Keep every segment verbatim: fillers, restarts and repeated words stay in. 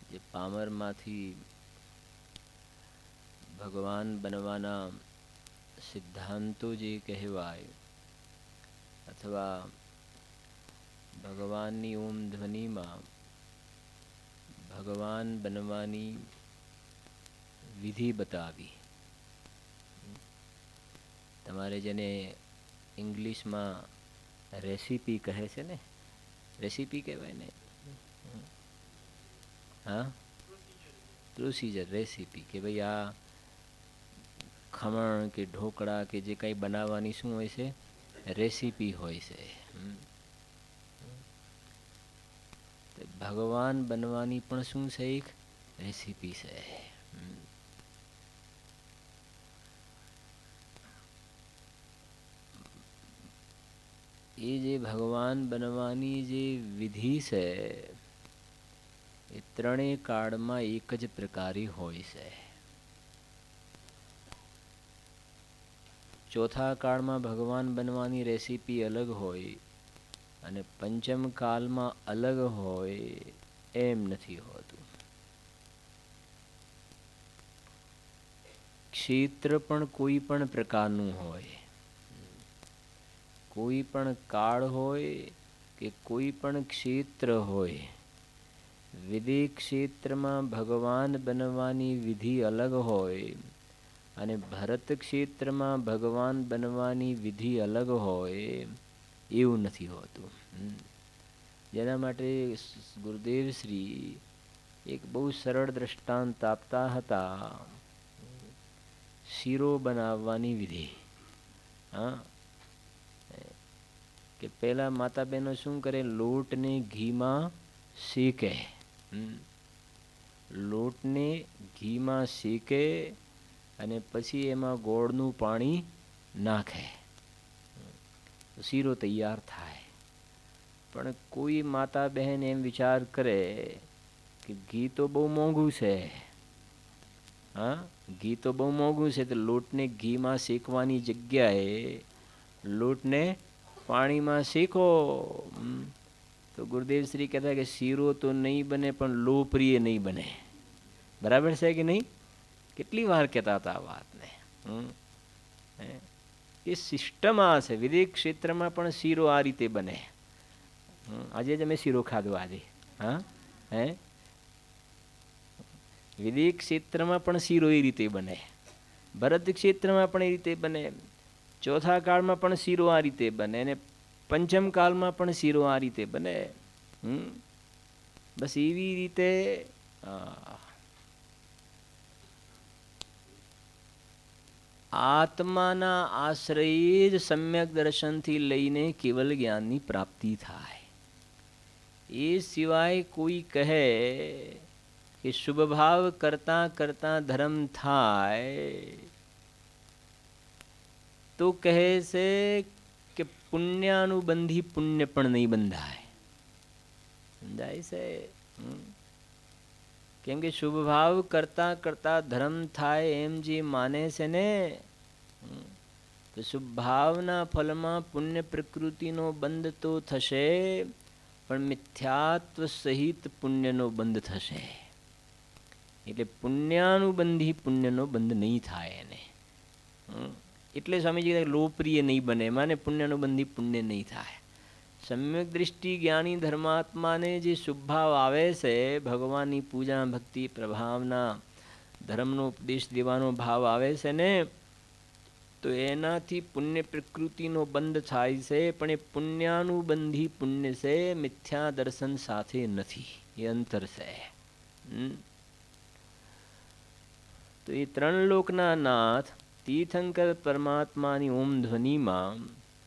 જે પામરમાંથી ભગવાન બનવાના સિદ્ધાંતો જે કહેવાય અથવા ભગવાનની ઓમ ધ્વનિમાં ભગવાન બનવાની વિધિ બતાવી. તમારે જેને ઇંગ્લિશમાં રેસીપી કહે છે ને, રેસીપી કહેવાય ને, હા, પ્રોસીજર, રેસીપી, કે ભાઈ આ ખમણ કે ઢોકળા કે જે કંઈ બનાવવાની શું હોય છે, રેસીપી હોય છે. ભગવાન બનવાની પણ શું છે, એક રેસીપી છે. એ જે ભગવાન બનવાની જે વિધિ છે એ ત્રણેય કાળમાં એક જ પ્રકારે હોય છે. ચોથા કાળમાં ભગવાન બનવાની રેસીપી અલગ હોય અને પંચમ કાલમાં અલગ હોય એમ નથી હોતું. ક્ષેત્ર પણ કોઈ પણ પ્રકારનું હોય, કોઈ પણ કાળ હોય કે કોઈ પણ ક્ષેત્ર હોય, વિદેહ ક્ષેત્રમાં ભગવાન બનવાની વિધિ અલગ હોય અને ભરત ક્ષેત્રમાં ભગવાન બનવાની વિધિ અલગ હોય એવું નથી હોતું. જેના માટે ગુરુદેવ શ્રી એક બહુ સરળ દ્રષ્ટાંત આપતા હતા. શીરો બનાવવાની વિધિ. હા, કે પેલા માતા બહેનો શું કરે, લોટને ઘીમાં શેકે, લોટને ઘીમાં શેકે અને પછી એમાં ગોળનું પાણી નાખે, શીરો તૈયાર થાય. પણ કોઈ માતા બહેન એમ વિચાર કરે કે ઘી તો બહુ મોંઘું છે, હા, ઘી તો બહુ મોંઘું છે, તો લોટને ઘીમાં શેકવાની જગ્યાએ લોટને પાણીમાં શેકો. તો ગુરુદેવ શ્રી કહેતા કે શીરો તો નહીં બને પણ લોપરીએ નહીં બને. બરાબર છે કે નહીં? કેટલી વાર કહેતા હતા આ વાતને. એ સિસ્ટમ આ છે. વિદેહ ક્ષેત્રમાં પણ શીરો આ રીતે બને. આજે જ અમે શીરો ખાધો આજે. હા, હે, વિદેહ ક્ષેત્રમાં પણ શીરો એ રીતે બને, ભરત ક્ષેત્રમાં પણ એ રીતે બને, ચોથા કાળમાં પણ શીરો આ રીતે બને અને પંચમ કાળમાં પણ શીરો આ રીતે બને. બસ એવી રીતે આત્માના આશ્રયે જ સમ્યક દર્શનથી લઈને કેવલ જ્ઞાનની પ્રાપ્તિ થાય. એ સિવાય કોઈ કહે કે શુભ ભાવ કરતા કરતા ધર્મ થાય તો કહે છે કે પુણ્યાનુબંધી પુણ્ય પણ નહીં બંધાય. સમજાય છે? કેમ કે શુભ ભાવ કરતા કરતા ધર્મ થાય એમ જે માને છે ને, તો શુભ ભાવના ફલમાં પુણ્ય પ્રકૃતિનો બંધ તો થશે પણ મિથ્યાત્વ સહિત પુણ્યનો બંધ થશે. એટલે પુણ્યાનુબંધી પુણ્યનો બંધ નહીં થાય એને. એટલે સ્વામીજી લોપ્રિય નહીં બને, માને પુણ્યાનુબંધી પુણ્ય નહીં થાય. સમ્યક દૃષ્ટિ જ્ઞાની ધર્માત્માને જે શુભભાવ આવે છે, ભગવાનની પૂજા ભક્તિ પ્રભાવના ધર્મનો ઉપદેશ દેવાનો ભાવ આવે છે ને, તો એનાથી પુણ્ય પ્રકૃતિનો બંધ થાય છે. પણ એ પુણ્યાનુબંધી પુણ્ય છે, મિથ્યા દર્શન સાથે નથી. એ અંતર છે. તો એ ત્રણ લોકના નાથ તીર્થંકર પરમાત્માની ઓમ ધ્વનિમાં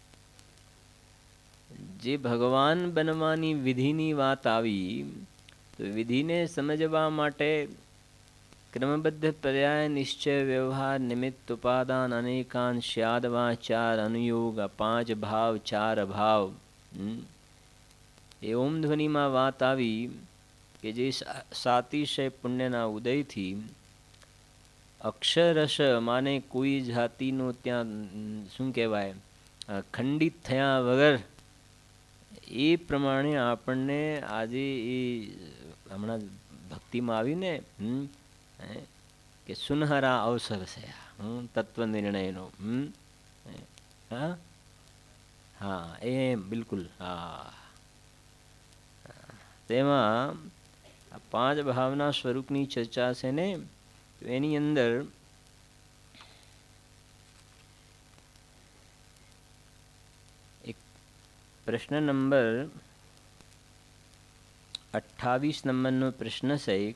જે ભગવાન બનવાની વિધિની વાત આવી, તો વિધિને સમજવા માટે ક્રમબદ્ધ પર્યાય નિશ્ચય વ્યવહાર નિમિત્ત ઉપાદાન અનેકાન સ્યાદવા ચાર અનુયોગ પાંચ ભાવ ચાર અભાવ, એ ઓમ ધ્વનિમાં વાત આવી કે જે સાતિશય પુણ્યના ઉદયથી અક્ષરશ માને કોઈ જાતિનો ત્યાં શું કહેવાય ખંડિત થયા વગર એ પ્રમાણે આપણને આજે એ હમણાં ભક્તિમાં આવીને હમ કે સુનહરા અવસર છે હમ તત્વ નિર્ણયનો હમ હા હા એમ બિલકુલ હા. તેમાં આ પાંચ ભાવના સ્વરૂપની ચર્ચા છે ને, તો એની અંદર એક પ્રશ્ન નંબર અઠ્ઠાવીસ નંબરનો પ્રશ્ન છે એક,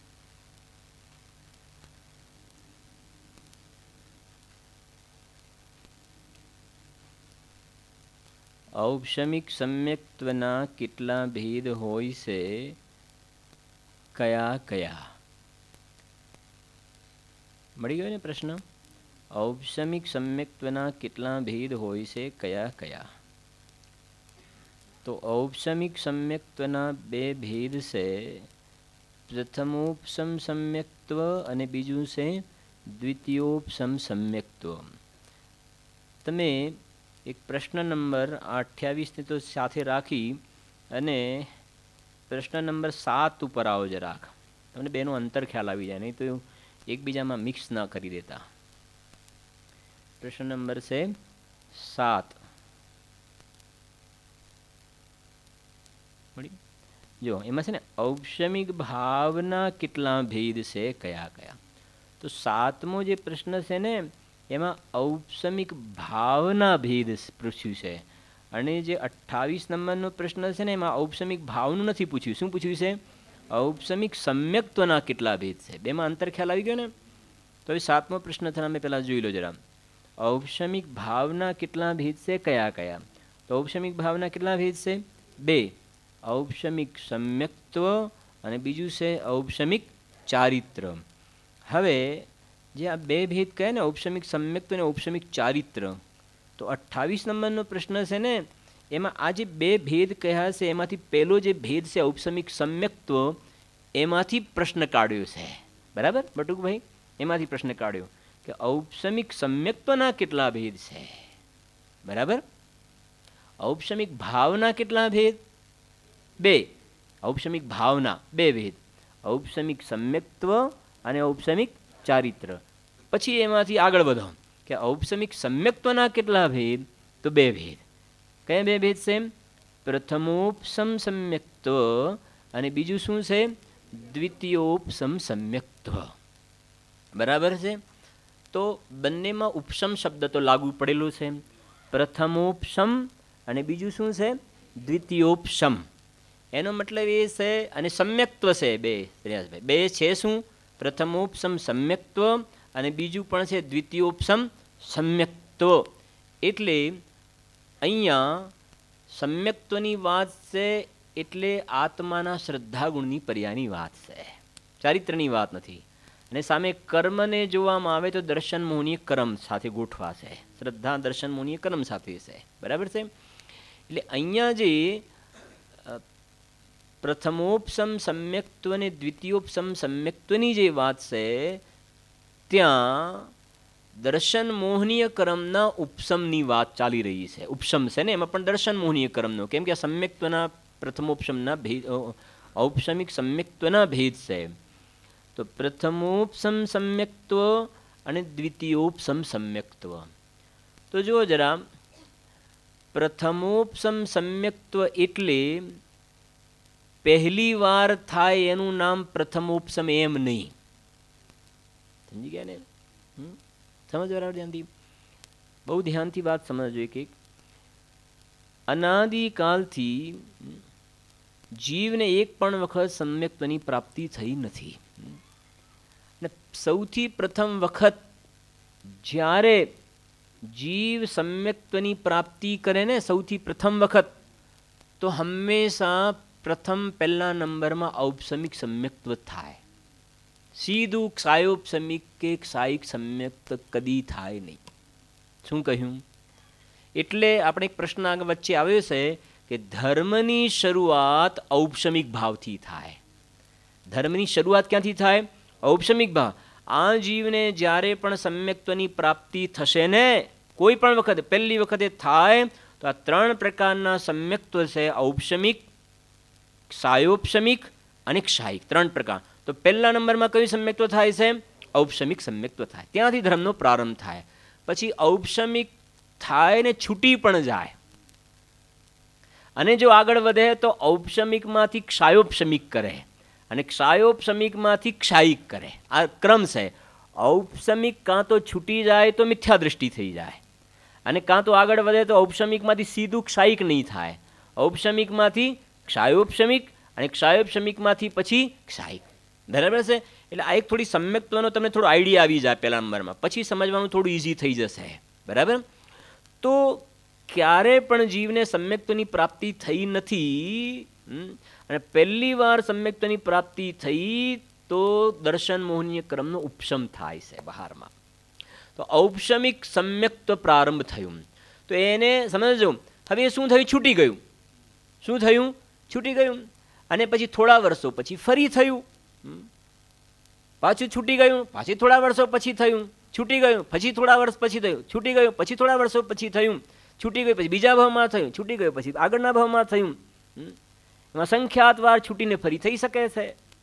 ઔપશમિક સમ્યક્ત્વના કેટલા ભેદ હોય છે, કયા કયા? મળી ગયો ને પ્રશ્ન? ઔપશમિક સમ્યક્ત્વના કેટલા ભેદ હોય છે, કયા કયા? તો ઔપશમિક સમ્યક્ત્વના બે ભેદ છે, પ્રથમોપશમ સમ્યક્ત્વ અને બીજું છે દ્વિતીયોપશમ સમ્યક્ત્વ. તમે એક પ્રશ્ન નંબર અઠ્યાવીસને તો સાથે રાખી અને પ્રશ્ન નંબર સાત ઉપર આવો જરાક, તમને બેનો અંતર ખ્યાલ આવી જાય, નહીં તો એકબીજામાં મિક્સ ના કરી દેતા. પ્રશ્ન નંબર છે સાત. જો એમાં છે ને ઔપશમિક ભાવના કેટલા ભેદ છે, કયા કયા? તો સાતમો જે પ્રશ્ન છે ને એમાં ઔપશમિક ભાવના ભેદ પૂછ્યું છે, અને જે અઠ્ઠાવીસ નંબરનો પ્રશ્ન છે ને એમાં ઔપશમિક ભાવનું નથી પૂછ્યું. શું પૂછ્યું છે? ઔપશમિક સમ્યક્ત્વના કેટલા ભેદ છે. બેમાં અંતર ખ્યાલ આવી ગયો ને? તો એ સાતમો પ્રશ્ન થઈને અમે પહેલાં જોઈ લો જરા. ઔપશમિક ભાવના કેટલા ભેદ છે, કયા કયા? તો ઔપશમિક ભાવના કેટલા ભેદ છે? બે. ઔપશમિક સમ્યક્ત્વ અને બીજું છે ઔપશમિક ચારિત્ર. હવે જે આ બે ભેદ કહે ને, ઔપશમિક સમ્યક્ત્વ અને ઔપશમિક ચારિત્ર, તો અઠ્ઠાવીસ નંબરનો પ્રશ્ન છે ને એમાં આ જે બે ભેદ કહ્યા છે એમાંથી પહેલો જે ભેદ છે ઔપશમિક સમ્યક્ત્વ, એમાંથી પ્રશ્ન કાઢ્યો છે. બરાબર બટુકભાઈ? એમાંથી પ્રશ્ન કાઢ્યો કે ઔપશમિક સમ્યક્ત્વના કેટલા ભેદ છે. બરાબર. ઔપશમિક ભાવના કેટલા ભેદ? બે. ઔપશમિક ભાવના બે ભેદ, ઔપશમિક સમ્યક્ત્વ અને ઔપશમિક ચારિત્ર. પછી એમાંથી આગળ વધો કે ઔપશમિક સમ્યક્ત્વના કેટલા ભેદ? તો બે ભેદ. કયા બે ભેદ છે? પ્રથમોપશમ સમ્યક્ત્વ અને બીજું શું છે? દ્વિતીયોપશમ સમ્યક્ત્વ. બરાબર છે? તો બંનેમાં ઉપશમ શબ્દ તો લાગુ પડેલું છે. પ્રથમોપશમ અને બીજું શું છે? દ્વિતીયોપશમ. એનો મતલબ એ છે, અને સમ્યક્ત્વ છે બે. શ્રેયાસભાઈ બે છે શું? પ્રથમોપશમ સમ્યક્ત્વ અને બીજું પણ છે દ્વિતીયોપશમ સમ્યક્ત્વ. એટલે અહીંયા સમ્યક્ત્વની વાત છે એટલે આત્માના શ્રદ્ધાગુણની પર્યાની વાત છે, ચારિત્રની વાત નથી. અને સામે કર્મને જોવામાં આવે તો દર્શન મોહનીય કર્મ સાથે ગોઠવા છે. શ્રદ્ધા દર્શન મોહનીય કર્મ સાથે છે. બરાબર છે? એટલે અહીંયા જે પ્રથમોપશમ સમ્યક્ત્વ અને દ્વિતીયોપશમ સમ્યક્ત્વની જે વાત છે, ત્યાં દર્શન મોહનીય કર્મના ઉપશમની વાત ચાલી રહી છે. ઉપશમ છે ને એમાં પણ દર્શન મોહનીય કર્મનો, કેમ કે આ સમ્યક્ત્વના પ્રથમોપશમના ભેદ, ઔપશમિક સમ્યક્ત્વના ભેદ છે. તો પ્રથમોપશમ સમ્યક્ત્વ અને દ્વિતીયોપશમ સમ્યક્ત્વ. તો જુઓ જરા, પ્રથમોપશમ સમ્યક્ત્વ એટલે પહેલી વાર થાય એનું નામ પ્રથમોપશમ એમ નહીં. સમજી ગયા ને? સમજ બરાબર ધ્યાનથી, બહુ ધ્યાનથી વાત સમજજો. એક એક અનાદિકાલથી જીવને એક પણ વખત સમ્યક્ત્વની પ્રાપ્તિ થઈ નથી. ને સૌથી પ્રથમ વખત જ્યારે જીવ સમ્યક્ત્વની પ્રાપ્તિ કરે ને, સૌથી પ્રથમ વખત, તો હંમેશા પ્રથમ પહેલા નંબરમાં ઔપશમિક સમ્યક્ત્વ થાય. સીધું ક્ષાયોપશમિક કે ક્ષાયિક સમ્યક્ત કદી થાય નહીં. શું કહ્યું? એટલે આપણે એક પ્રશ્ન આગળ વચ્ચે આવ્યો છે કે ધર્મની શરૂઆત ઔપશમિક ભાવથી થાય. ધર્મની શરૂઆત ક્યાંથી થાય? ઔપશમિક ભાવ. આ જીવને જ્યારે પણ સમ્યક્ત્વની પ્રાપ્તિ થશે ને, કોઈ પણ વખતે પહેલી વખતે થાય, તો આ ત્રણ પ્રકારના સમ્યક્ત્વ છે, ઔપશમિક, ક્ષાયોપશમિક અને ક્ષાયિક, ત્રણ પ્રકાર. તો પહેલા નંબરમાં કયું સમ્યક્ત્વ થાય છે? ઔપશમિક સમ્યક્ત્વ થાય. ત્યાંથી ધર્મનો પ્રારંભ થાય. પછી ઔપશમિક થાય ને છૂટી પણ જાય, અને જો આગળ વધે તો ઔપશમિકમાંથી ક્ષાયોપશમિક કરે, અને ક્ષાયોપશમિકમાંથી ક્ષાયિક કરે. આ ક્રમ છે. ઔપશમિક કાં તો છૂટી જાય તો મિથ્યા દૃષ્ટિ થઈ જાય, અને કાં તો આગળ વધે તો ઔપશમિકમાંથી સીધું ક્ષાયિક નહીં થાય, ઔપશમિકમાંથી ક્ષાયોપશમિક, અને ક્ષાયોપશમિકમાંથી પછી ક્ષાયિક. બરાબર છે? એટલે આ એક થોડી સમ્યક્ત્વનો તમને થોડો આઈડિયા આવી જાય પહેલા નંબરમાં, પછી સમજવાનું થોડું ઇઝી થઈ જશે. બરાબર? તો ક્યારે પણ જીવને સમ્યક્ત્વની પ્રાપ્તિ થઈ નથી, અને પહેલી વાર સમ્યક્ત્વની પ્રાપ્તિ થઈ તો દર્શન મોહનીય ક્રમનો ઉપશમ થાય છે બહારમાં. તો ઔપશમિક સમ્યક્ત્વ પ્રારંભ થયું, તો એને સમજજો. હવે શું થયું? છૂટી ગયું. શું થયું? છૂટી ગયું. અને પછી થોડા વર્ષો પછી ફરી થયું, પાછું છૂટી ગયું, પાછી થોડા વર્ષો પછી થયું, છૂટી ગયું, પછી થોડા વર્ષ પછી થયું, છૂટી ગયું, પછી થોડા વર્ષો પછી થયું, છૂટી ગયું, પછી બીજા ભાવમાં થયું, છૂટી ગયું, પછી આગળના ભાવમાં થયું. એમાં સંખ્યાત વાર છૂટીને ફરી થઈ શકે છે.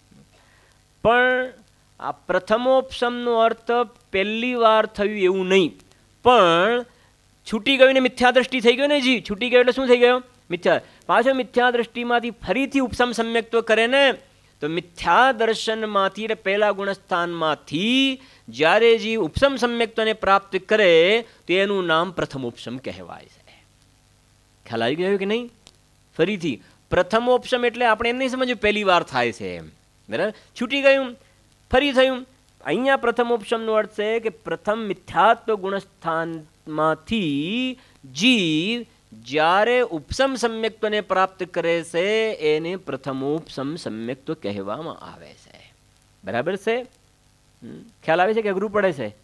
પણ આ પ્રથમોપશમનો અર્થ પહેલી વાર થયું એવું નહીં, પણ છૂટી ગયું ને મિથ્યા દ્રષ્ટિ થઈ ગયો ને જી, છૂટી ગયો એટલે શું થઈ ગયો? મિથ્યા. પાછો મિથ્યા દ્રષ્ટિમાંથી ફરીથી ઉપસમ સમ્યક્ત્વ કરે ને, તો મિથ્યા દર્શનમાંથી એટલે પહેલા ગુણસ્થાનમાંથી જ્યારે જીવ ઉપસમ સમ્યક્ત્વને પ્રાપ્ત કરે તો એનું નામ પ્રથમોપશમ કહેવાય છે. ખ્યાલ આવી ગયો કે નહીં? ફરીથી પ્રથમોપશમ એટલે આપણે એમ નહીં સમજ્યું પહેલી વાર થાય છે એમ. બરાબર? છૂટી ગયું, ફરી થયું. અહીંયા પ્રથમોપશમનો અર્થ છે કે પ્રથમ મિથ્યાત્વ ગુણસ્થાનમાંથી જીવ જ્યારે ઉપસમ સમ્યક્ત્વને પ્રાપ્ત કરે છે એને પ્રથમોપસમ સમ્યક્ત્વ કહેવામાં આવે છે. બરાબર છે? ખ્યાલ આવે છે કે અઘરું પડે છે?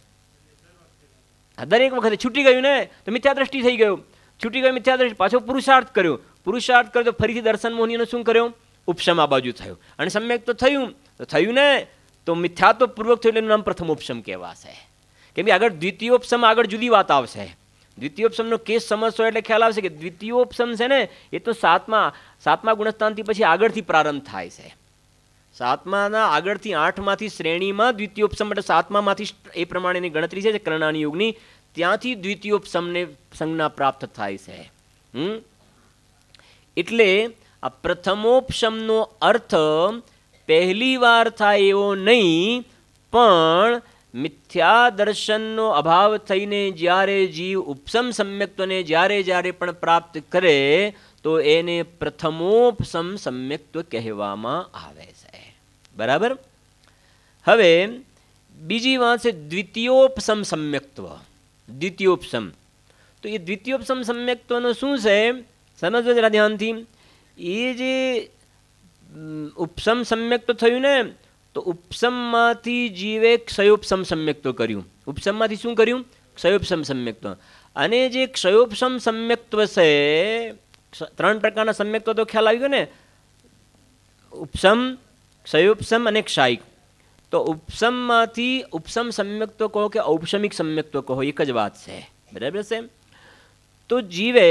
દરેક વખતે છૂટી ગયું ને તો મિથ્યા દ્રષ્ટિ થઈ ગયું, છૂટી ગયું મિથ્યા દ્રષ્ટિ, પાછો પુરુષાર્થ કર્યો, પુરુષાર્થ કર્યો તો ફરીથી દર્શન મોહનીનો શું કર્યો? ઉપશમ આ બાજુ થયું, અને સમ્યક્ત્વ થયું તો થયું ને તો મિથ્યાત્વ પૂર્વક થયું એનું નામ પ્રથમોપશમ કહેવાશે. કેમ કે આગળ દ્વિતીયોપશમ આગળ જુદી વાત આવશે. દ્વિતીયોપશમનો કેસ સમજશો એટલે ખ્યાલ આવશે કે દ્વિતીયોપશમ છે ને એ તો સાતમા સાતમા ગુણસ્થાનથી પછી આગળથી પ્રારંભ થાય છે. સાતમાના આગળથી આઠમાંથી શ્રેણીમાં દ્વિતીયોપશમ એટલે સાતમામાંથી એ પ્રમાણેની ગણતરી છે કર્ણાની યુગની, ત્યાંથી દ્વિતીયોપશમને સંજ્ઞા પ્રાપ્ત થાય છે. હમ એટલે આ પ્રથમોપશમનો અર્થ પહેલી વાર થાય એવો નહીં, પણ મિથ્યા દર્શનનો અભાવ થઈને જ્યારે જીવ ઉપસમ સમ્યક્ત્વને જ્યારે જ્યારે પણ પ્રાપ્ત કરે તો એને પ્રથમોપસમ સમ્યક્ત્વ કહેવામાં આવે છે. બરાબર? હવે બીજી વાત છે દ્વિતીયોપસમ સમ્યક્ત્વ. દ્વિતીયોપસમ તો એ દ્વિતીયોપસમ સમ્યક્ત્વનો શું છે સમજજો જરા ધ્યાનથી. એ જે ઉપસમ સમ્યક્ત્વ થયું ને તો ઉપસમમાંથી જીવે ક્ષયોપસમ સમ્યક્ત્વ કર્યું. ઉપસમમાંથી શું કર્યું? ક્ષયોપસમ સમ્યક્ત્વ. અને જે ક્ષયોપસમ સમ્યક્ત્વ છે, ત્રણ પ્રકારના સમ્યક્ત્વ તો ખ્યાલ આવી ગયો ને, ઉપસમ, ક્ષયોપસમ અને ક્ષાયિક. તો ઉપસમમાંથી ઉપસમ સમ્યક્ત્વ કહો કે ઔપશમિક સમ્યક્ત્વ કહો એક જ વાત છે. બરાબર છે? તો જીવે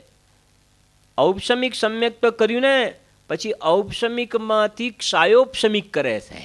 ઔપશમિક સમ્યક્ત્વ કર્યું ને પછી ઔપશમિકમાંથી ક્ષાયોપશમિક કરે છે.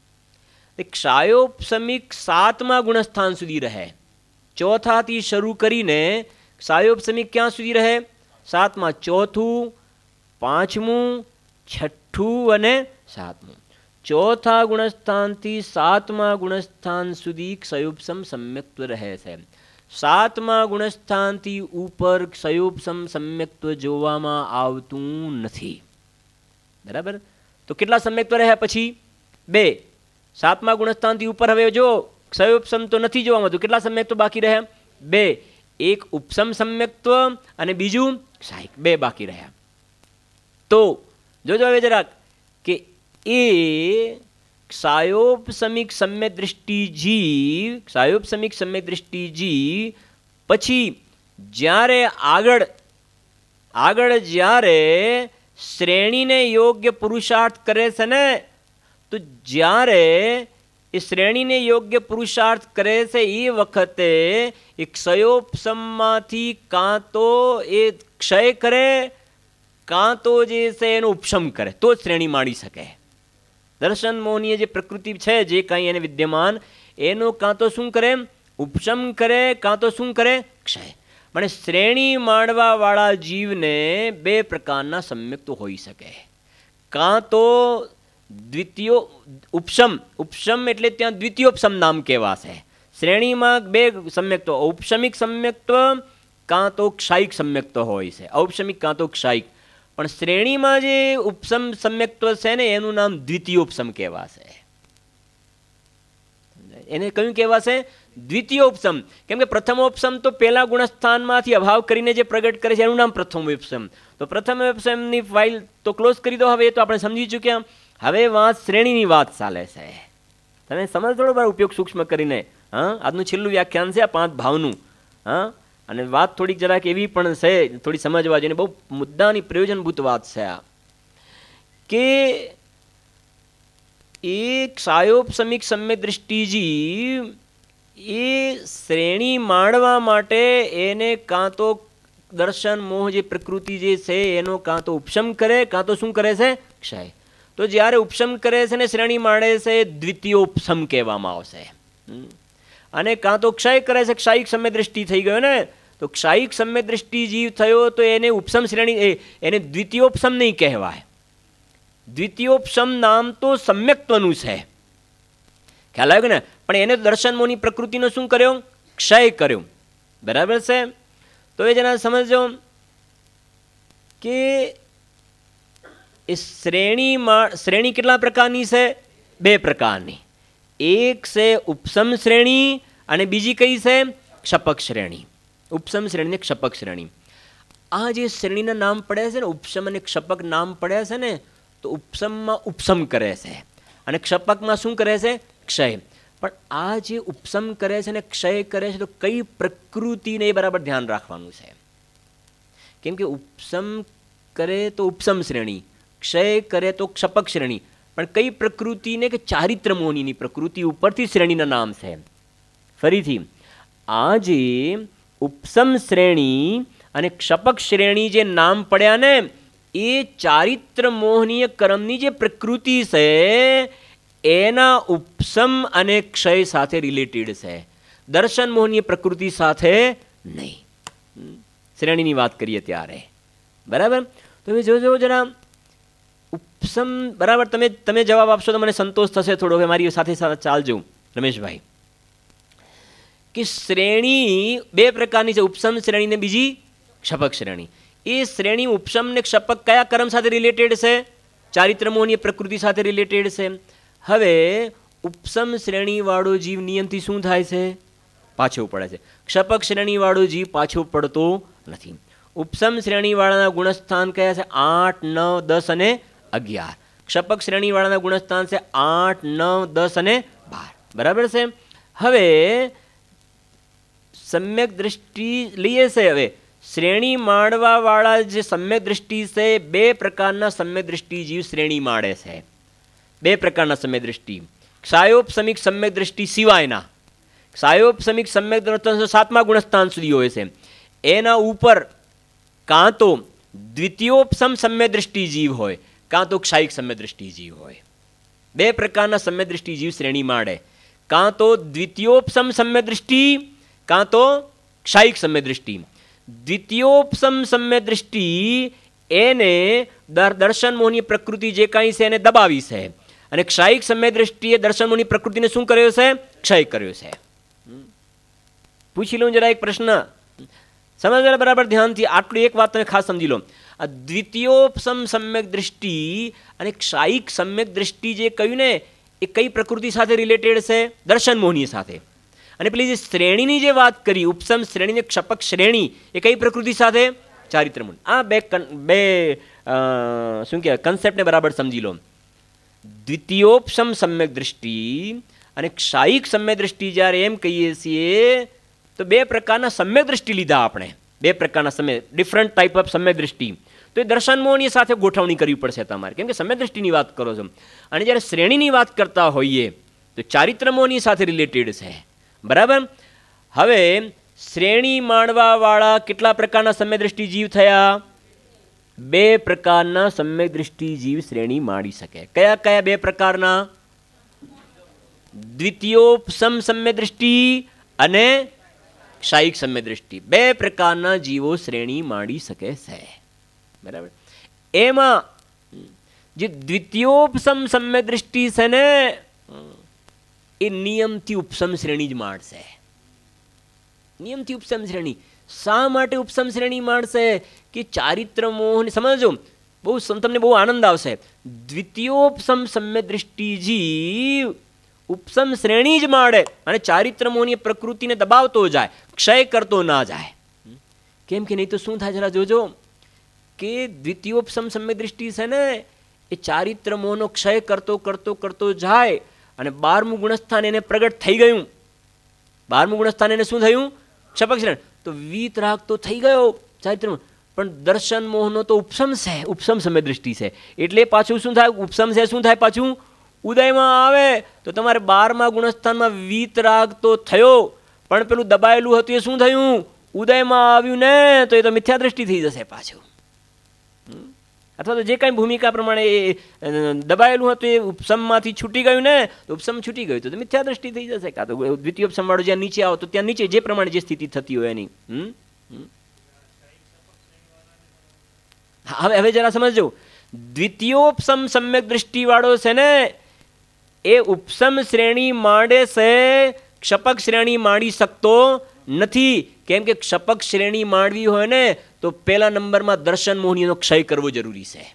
ક્ષાયોપશમિક સાતમા ગુણસ્થાન સુધી રહે. ચોથાથી શરૂ કરીને ક્ષાયોપશમિક ક્યાં સુધી રહે? સાતમા. ચોથું, પાંચમું, છઠ્ઠું અને સાતમું. ચોથા ગુણસ્થાનથી સાતમા ગુણસ્થાન સુધી ક્ષયોપસમ સમ્યક્ત્વ રહે છે. સાતમા ગુણસ્થાનથી ઉપર ક્ષયોપસમ સમ્યક્ત્વ જોવામાં આવતું નથી. બરાબર? તો કેટલા સમ્યક્ત્વ રહ્યા પછી? બે. સાતમા ગુણસ્થાનથી ઉપર હવે જો ક્ષયોપસમ તો નથી જોવા મળતું, કેટલા સમ્યક્ત્વ બાકી રહ્યા? બે. એક ઉપસમ સમ્યક્ત્વ અને બીજું ક્ષાયિક, બે બાકી રહ્યા. તો જોજો હવે જરાક કે એ ક્ષાયોપસમિક સમ્યક દૃષ્ટિ જીવ ક્ષાયોપસમિક સમ્યક દૃષ્ટિ જીવ પછી જ્યારે આગળ આગળ જ્યારે શ્રેણીને યોગ્ય પુરુષાર્થ કરે છે ને, તો જ્યારે એ શ્રેણીને યોગ્ય પુરુષાર્થ કરે છે એ વખતે એ ક્ષયોપસમમાંથી કાં તો એ ક્ષય કરે કાં તો જે છે એનો ઉપશમ કરે તો જ શ્રેણી માંડી શકે. દર્શન મોહનીય જે પ્રકૃતિ છે, જે કાંઈ એને વિદ્યમાન, એનો કાં તો શું કરે, ઉપશમ કરે, કાં તો શું કરે, ક્ષય. મને શ્રેણી માણવાવાળા જીવને બે પ્રકારના સમ્યક તો હોઈ શકે. કાં તો દ્વિતીયો ઉપશમ, ઉપશમ એટલે ત્યાં દ્વિતીયોપશમ નામ કહેવાશે. શ્રેણીમાં બે સમ્યક્ત્વ, ઔપશમિક સમ્યક્ત્વ કાં તો ક્ષાયિક સમ્યક્ત્વ હોય છે, ઔપશમિક કાં તો ક્ષાયિક. પણ શ્રેણીમાં જે ઉપશમ સમ્યક્ત્વ છે ને એનું નામ દ્વિતીયોપશમ કહેવાશે. એને કયું કહેવાશે? દ્વિતીયોપશમ. કેમ કે પ્રથમોપશમ તો પહેલા ગુણસ્થાનમાંથી અભાવ કરીને જે પ્રગટ કરે છે એનું નામ પ્રથમોપશમ. તો પ્રથમોપશમની ફાઇલ તો ક્લોઝ કરી દો. હવે એ તો આપણે સમજી ચૂક્યા. હવે વાત શ્રેણીની વાત ચાલે છે. તમે સમજ થોડો બાર ઉપયોગ સૂક્ષ્મ કરીને. હા, આજનું છેલ્લું વ્યાખ્યાન છે આ પાંચ ભાવનું. હા, અને વાત થોડીક જરાક એવી પણ છે, થોડી સમજવા જોઈએ, બહુ મુદ્દાની પ્રયોજનભૂત વાત છે આ, કે એક ક્ષાયોપશમિક સમ્ય દૃષ્ટિજી એ શ્રેણી માણવા માટે એને કાં તો દર્શન મોહ જે પ્રકૃતિ જે છે એનો કાં તો ઉપશમ કરે, કાં તો શું કરે છે, ક્ષય. તો જ્યારે ઉપશમ કરે છે ને શ્રેણી માણે છે દ્વિતીયોપશમ કહેવામાં આવશે. અને કાં તો ક્ષય કરે છે, ક્ષાયિક સમ્ય દૃષ્ટિ થઈ ગયો ને, તો ક્ષાયિક સમ્ય દૃષ્ટિ જીવ થયો તો એને ઉપશમ શ્રેણી, એને દ્વિતીયોપશમ નહીં કહેવાય. દ્વિતીયોપશમ નામ તો સમ્યક્ત્વનું છે, ખ્યાલ આવ્યો ને. પણ એને દર્શન મોહની પ્રકૃતિનો શું કર્યો? ક્ષય કર્યો. બરાબર છે? તો એ જરા સમજો કે એ શ્રેણીમાં શ્રેણી કેટલા પ્રકારની છે? બે પ્રકારની. એક છે ઉપશમ શ્રેણી અને બીજી કઈ છે? ક્ષપક શ્રેણી. ઉપશમ શ્રેણી ને ક્ષપક શ્રેણી. આ જે શ્રેણીના નામ પડ્યા છે ને, ઉપશમ અને ક્ષપક નામ પડ્યા છે ને, તો ઉપશમમાં ઉપશમ કરે છે અને ક્ષપકમાં શું કરે છે? ક્ષય. પણ આ જે ઉપશમ કરે છે ને ક્ષય કરે છે, તો કઈ પ્રકૃતિને એ બરાબર ધ્યાન રાખવાનું છે. કેમ કે ઉપશમ કરે તો ઉપશમ શ્રેણી, ક્ષય કરે તો ક્ષપક શ્રેણી. પણ કઈ પ્રકૃતિને? કે ચારિત્ર મોહનીની પ્રકૃતિ ઉપરથી શ્રેણીના નામ છે. ફરીથી, આ જે ઉપશમ શ્રેણી અને ક્ષપક શ્રેણી જે નામ પડ્યા ને, એ ચારિત્ર મોહનીય કર્મની જે પ્રકૃતિ છે એના ઉપશમ અને ક્ષય સાથે રિલેટેડ છે, દર્શન મોહનીય પ્રકૃતિ સાથે નહીં. શ્રેણીની વાત કરીએ ત્યારે. બરાબર? તમે જોજો જરા ઉપશમ. બરાબર, તમે તમે જવાબ આપશો તો મને સંતોષ થશે થોડો. કે મારી સાથે સાથે ચાલજો રમેશભાઈ. કે શ્રેણી બે પ્રકારની છે, ઉપશમ શ્રેણી ને બીજી ક્ષપક શ્રેણી. એ શ્રેણી ઉપશમ ને ક્ષપક કયા કર્મ સાથે રિલેટેડ છે? ચારિત્ર મોહનીય પ્રકૃતિ સાથે રિલેટેડ છે. હવે ઉપશમ શ્રેણીવાળો જીવ નિયમથી શું થાય છે? પાછો પડે છે. ક્ષપક શ્રેણીવાળો જીવ પાછો પડતો નથી. ઉપશમ શ્રેણીવાળાના ગુણસ્થાન કયા છે? આઠ, નવ, દસ અને અગિયાર. ક્ષપક શ્રેણીવાળાના ગુણસ્થાન છે આઠ, નવ, દસ અને બાર. બરાબર છે? હવે સમ્યક દ્રષ્ટિ લઈએ છે. હવે શ્રેણી માણવાવાળા જે સમ્યક દ્રષ્ટિ છે, બે પ્રકારના સમ્યક દ્રષ્ટિ જીવ શ્રેણી માળે છે. બે પ્રકારના સમ્યક દ્રષ્ટિ. ક્ષાયોપશમિક સમ્યક દ્રષ્ટિ સિવાયના. ક્ષાયોપશમિક સમ્યક દ્રષ્ટિ સાતમા ગુણસ્થાન સુધી હોય છે. એના ઉપર કાં તો દ્વિતીયોપશમ સમ્યક દ્રષ્ટિ જીવ હોય, કાં તો ક્ષાયિક સમ્યક દ્રષ્ટિ જીવ હોય. બે પ્રકારના સમ્યક દ્રષ્ટિ જીવ શ્રેણી માળે. કાં તો દ્વિતીયોપશમ સમ્યક દ્રષ્ટિ, કાં તો ક્ષાયિક સમ્યક દ્રષ્ટિ. દ્વિતીયોપશમ સમ્યક દ્રષ્ટિ એને દર્શન મોહની પ્રકૃતિ જે કાંઈ છે એને દબાવી છે, અને ક્ષાયિક સમ્યક દ્રષ્ટિએ દર્શન મોહની પ્રકૃતિને શું કર્યો છે? ક્ષય કર્યો છે. પૂછી લઉં જરા એક પ્રશ્ન, સમજ જરા બરાબર ધ્યાનથી. આટલું એક વાત તમે ખાસ સમજી લો. આ દ્વિતીયોપશમ સમ્યક દ્રષ્ટિ અને ક્ષાયિક સમ્યક દ્રષ્ટિ જે કહ્યું ને, એ કઈ પ્રકૃતિ સાથે રિલેટેડ છે? દર્શન મોહની સાથે. અને પેલી જે શ્રેણીની જે વાત કરી, ઉપશમ શ્રેણી ને ક્ષપક શ્રેણી, એ કઈ પ્રકૃતિ સાથે? ચારિત્ર મોહની. આ બે બે શું કહેવાય કન્સેપ્ટને બરાબર સમજી લો. દ્વિતીયોપશમ સમ્યક દ્રષ્ટિ અને ક્ષાયિક સમ્યક દ્રષ્ટિ જ્યારે એમ કહીએ છીએ તો બે પ્રકારના સમ્યક દ્રષ્ટિ લીધા આપણે. બે પ્રકારના સમ્ય ડિફરન્ટ ટાઈપ ઓફ સમ્યક દ્રષ્ટિ. તો એ દર્શન મોહની સાથે ગોઠવણી કરવી પડશે તમારે, કેમ કે સમ્યક દ્રષ્ટિની વાત કરો છો. અને જ્યારે શ્રેણીની વાત કરતા હોઈએ તો ચારિત્ર મોહની સાથે રિલેટેડ છે. બરાબર? હવે શ્રેણી માણવાવાળા કેટલા પ્રકારના સમ્યક દ્રષ્ટિ જીવ થયા? બે પ્રકારના સમ્યક દ્રષ્ટિ જીવ શ્રેણી માંડી શકે. કયા કયા બે પ્રકારના? દ્વિતીયોપસમ સમ્યક દ્રષ્ટિ અને ક્ષાયિક સમ્યક દ્રષ્ટિ. બે પ્રકારના જીવો શ્રેણી માંડી શકે છે. બરાબર. એમાં જે દ્વિતીયોપસમ સમ્યક દ્રષ્ટિ છે ને એ નિયમથી ઉપસમ શ્રેણી જ માંડશે. નિયમથી ઉપસમ શ્રેણી. શા માટે ઉપસમ શ્રેણી માંડશે? કે ચારિત્ર મોહન સમજો, બહુ તમને બહુ આનંદ આવશે. દ્વિતીયોપસમ સમ્યક દ્રષ્ટિ જીવ ઉપસમ શ્રેણી જ માંડે અને ચારિત્ર મોહની પ્રકૃતિને દબાવતો જાય, ક્ષય કરતો ના જાય. કેમ કે નહીં તો શું થાય જરા જોજો કે દ્વિતીયોપસમ સમ્યક દ્રષ્ટિ છે ને એ ચારિત્ર મોહનો ક્ષય કરતો કરતો કરતો જાય અને બારમું ગુણસ્થાન એને પ્રગટ થઈ ગયું. બારમું ગુણસ્થાન એને શું થયું? ક્ષપક શ્રેણી. તો વીતરાગ તો થઈ ગયો ચારિત્ર, પણ દર્શન મોહનો તો ઉપસમ છે, ઉપસમ સમ્યક દ્રષ્ટિ છે. એટલે પાછું શું થાય? ઉપસમ છે શું થાય? પાછું ઉદયમાં આવે. તો તમારે બારમા ગુણસ્થાનમાં વીતરાગ તો થયો, પણ પેલું દબાયેલું હતું એ શું થયું? ઉદયમાં આવ્યું ને, તો એ તો મિથ્યા દ્રષ્ટિ થઈ જશે પાછું. અથવા તો જે કાંઈ ભૂમિકા પ્રમાણે એ દબાયેલું હતું એ ઉપસમમાંથી છૂટી ગયું ને, તો ઉપસમ છૂટી ગયું તો મિથ્યા દ્રષ્ટિ થઈ જશે. કાં તો દ્વિતીયોપસમ વાળું જ્યાં નીચે આવો તો ત્યાં નીચે જે પ્રમાણે જે સ્થિતિ થતી હોય એની. હવે હવે જરા સમજો, દ્વિતીયોપસમ સમ્યક દ્રષ્ટિ વાળો છે ને એ ઉપસમ શ્રેણી માંડે છે, ક્ષપક શ્રેણી માંડી શકતો નથી. કેમ કે ક્ષપક શ્રેણી માંડવી હોય ને તો પહેલા નંબરમાં દર્શન મોહનીનો ક્ષય કરવો જરૂરી છે.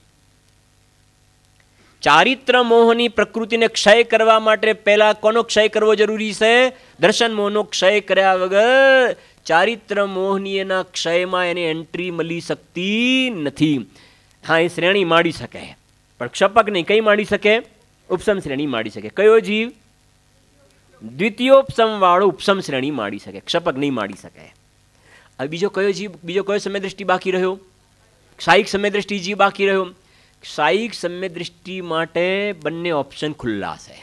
ચારિત્ર મોહની પ્રકૃતિને ક્ષય કરવા માટે પહેલા કોનો ક્ષય કરવો જરૂરી છે? દર્શન મોહનો ક્ષય કર્યા વગર ચારિત્ર મોહની એના ક્ષયમાં એને એન્ટ્રી મળી શકતી નથી. હા, એ શ્રેણી માંડી શકે પણ ક્ષપક નહીં. કઈ માંડી શકે? ઉપસમ શ્રેણી માંડી શકે. કયો જીવ? દ્વિતીયોપસમ વાળો ઉપસમ શ્રેણી માંડી શકે, ક્ષપક નહીં માંડી શકે. હવે બીજો કયો જીવ, બીજો કયો સમ્યક દ્રષ્ટિ બાકી રહ્યો? ક્ષાયિક સમ્યક દ્રષ્ટિ જીવ બાકી રહ્યો. ક્ષાયિક સમ્યક દ્રષ્ટિ માટે બંને ઓપ્શન ખુલ્લા છે.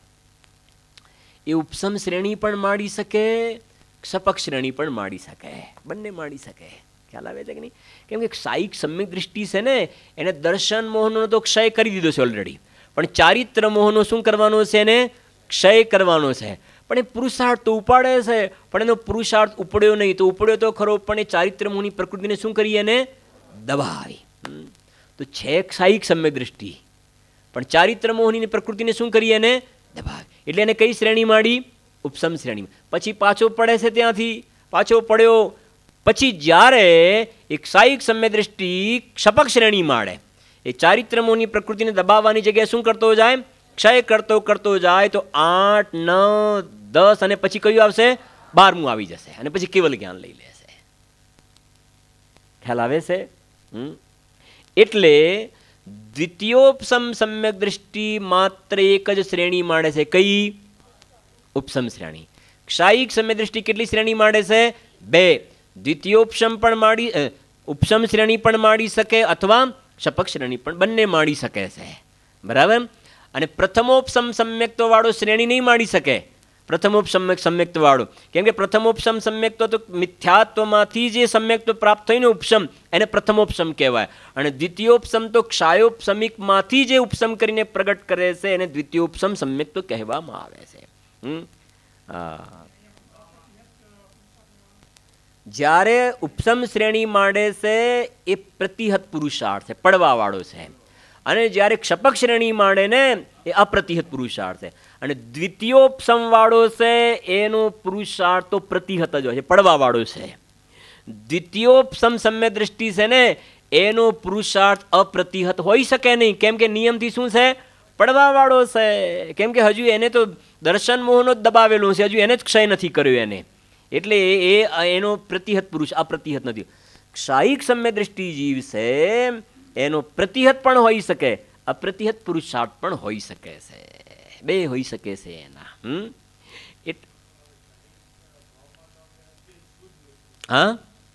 એ ઉપસમ શ્રેણી પણ માંડી શકે, ક્ષપક શ્રેણી પણ માંડી શકે, બંને માંડી શકે. ખ્યાલ આવે છે કે નહીં? કેમ કે ક્ષાયિક સમ્યક દ્રષ્ટિ છે ને એને દર્શન મોહનો તો ક્ષય કરી દીધો છે ઓલરેડી, પણ ચારિત્ર મોહનો શું કરવાનો છે? એને ક્ષય કરવાનો છે. પણ એ પુરુષાર્થ તો ઉપાડે છે, પણ એનો પુરુષાર્થ ઉપડ્યો નહીં. તો ઉપડ્યો તો ખરો, પણ એ ચારિત્ર મોહની પ્રકૃતિને શું કરી? એને દબાવી. તો છે ક્ષાયિક સમ્યક દ્રષ્ટિ, પણ ચારિત્ર મોહની પ્રકૃતિને શું કરી? એને દબાવી. એટલે એને કઈ શ્રેણી માંડી? ઉપસમ શ્રેણી. પછી પાછો પડે છે, ત્યાંથી પાછો પડ્યો. પછી જ્યારે એક ક્ષાયિક સમ્યક દ્રષ્ટિ ક્ષપક શ્રેણી માંડે, એ ચારિત્ર મોહની પ્રકૃતિને દબાવવાની જગ્યાએ શું કરતો જાય? ક્ષય કરતો કરતો જાય. તો આઠ, નવ, દસ અને પછી કયું આવશે? બારમું આવી જશે અને પછી કેવલ જ્ઞાન લઈ લેશે. ખ્યાલ આવે છે? એટલે દ્વિતીયોપસમ સમ્યક દ્રષ્ટિ માત્ર એક જ શ્રેણી માંડે છે. કઈ? ઉપસમ શ્રેણી. ક્ષાયિક સમ્યક દ્રષ્ટિ કેટલી શ્રેણી માંડે છે? બે. દ્વિતીયોપસમ પણ માંડી, ઉપસમ શ્રેણી પણ માંડી શકે અથવા ક્ષપક શ્રેણી પણ, બંને માંડી શકે છે. બરાબર. અને પ્રથમોપસમ સમ્યક્ત્વ વાળો શ્રેણી નહીં માંડી શકે. પ્રથમોપસમ સમ્યક્ત્વ વાળો, કેમ કે પ્રથમોપસમ સમ્યક્ત્વ તો મિથ્યાત્વમાંથી જે સમ્યક્ત્વ પ્રાપ્ત થઈને ઉપસમ, એને પ્રથમોપસમ કહેવાય. અને દ્વિતીયોપસમ તો ક્ષાયોપસમિકમાંથી જે ઉપસમ કરીને પ્રગટ કરે છે એને દ્વિતીયોપસમ સમ્યક્ત્વ કહેવામાં આવે છે. હમ જ્યારે ઉપસમ શ્રેણી માંડે છે એ પ્રતિહત પુરુષાર્થ છે, પડવાવાળો છે. અને જ્યારે ક્ષપક શ્રેણી માંડે ને એ અપ્રતિહત પુરુષાર્થ છે. અને દ્વિતીયોપસમ વાળો છે એનો પુરુષાર્થ તો પ્રતિહત જ હોય છે, પડવાવાળો છે. દ્વિતીયોપસમ સમ્યક દ્રષ્ટિ છે ને એનો પુરુષાર્થ અપ્રતિહત હોઈ શકે નહીં. કેમ કે નિયમથી શું છે? પડવાવાળો છે. કેમ કે હજુ એને તો દર્શન મોહનો જ દબાવેલો છે, હજુ એને જ ક્ષય નથી કર્યો એને. એટલે એ એનો પ્રતિહત પુરુષ અપ્રતિહત નથી. ક્ષાયિક સમ્યક દ્રષ્ટિ જીવ છે એનો પ્રતિહત પણ હોઈ શકે, અપ્રતિહત પુરુષાર્થ પણ હોઈ શકે છે. બે હોઈ શકે છે એના. હમ હા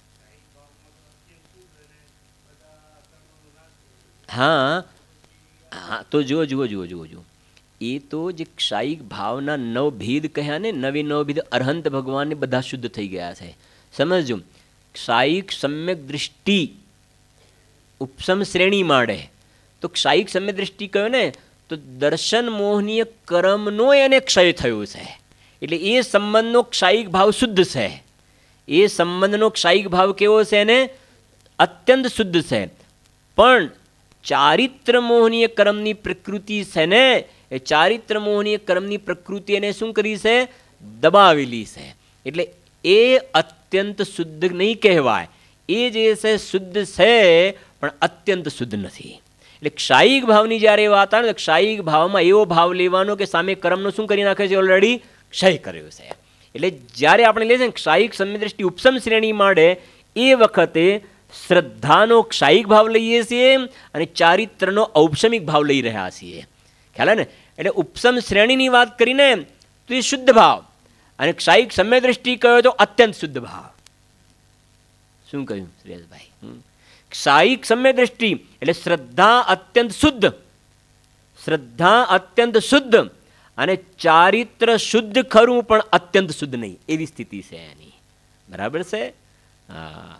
હા હા તો જુઓ જુઓ જુઓ જુઓ જુઓ એ તો જે ક્ષાયિક ભાવના નવ ભેદ કહ્યા ને, નવી નવ ભેદ અરહંત ભગવાનને બધા શુદ્ધ થઈ ગયા છે. સમજો, ક્ષાયિક સમ્યક દૃષ્ટિ ઉપસમ શ્રેણી માંડે તો ક્ષાયિક સમ્ય દ્રષ્ટિ કહ્યો ને, તો દર્શન મોહનીય કર્મનો એને ક્ષય થયો છે, એટલે એ સંબંધનો ક્ષાયિક ભાવ શુદ્ધ છે. એ સંબંધનો ક્ષાયિક ભાવ કેવો છે? એને અત્યંત શુદ્ધ છે. પણ ચારિત્ર મોહનીય કર્મની પ્રકૃતિ છે ને, એ ચારિત્ર મોહનીય કર્મની પ્રકૃતિ એને શું કરી છે? દબાવેલી છે. એટલે એ અત્યંત શુદ્ધ નહીં કહેવાય. એ જે છે શુદ્ધ છે પણ અત્યંત શુદ્ધ નથી. એટલે ક્ષાયિક ભાવની જ્યારે વાત આવે તો ક્ષાયિક ભાવમાં એવો ભાવ લેવાનો કે સામે કર્મનો શું કરી નાખે છે? ઓલરેડી ક્ષય કર્યો છે. એટલે જ્યારે આપણે લઈએ છીએ ને ક્ષાયિક સમ્ય દ્રષ્ટિ ઉપસમ શ્રેણી માંડે એ વખતે શ્રદ્ધાનો ક્ષાયિક ભાવ લઈએ છીએ અને ચારિત્રનો ઔપસમિક ભાવ લઈ રહ્યા છીએ. ખ્યાલ ને? એટલે ઉપસમ શ્રેણીની વાત કરીને તો એ શુદ્ધ ભાવ, અને ક્ષાયિક સમ્ય દ્રષ્ટિ કહ્યો તો અત્યંત શુદ્ધ ભાવ. શું કહ્યું શ્રેયસભાઈ? ક્ષાયિક સમ્ય દ્રષ્ટિ એટલે શ્રદ્ધા અત્યંત શુદ્ધ, શ્રદ્ધા અત્યંત શુદ્ધ, અને ચારિત્ર શુદ્ધ ખરું પણ અત્યંત શુદ્ધ નહીં, એવી સ્થિતિ છે એની. બરાબર છે? હા.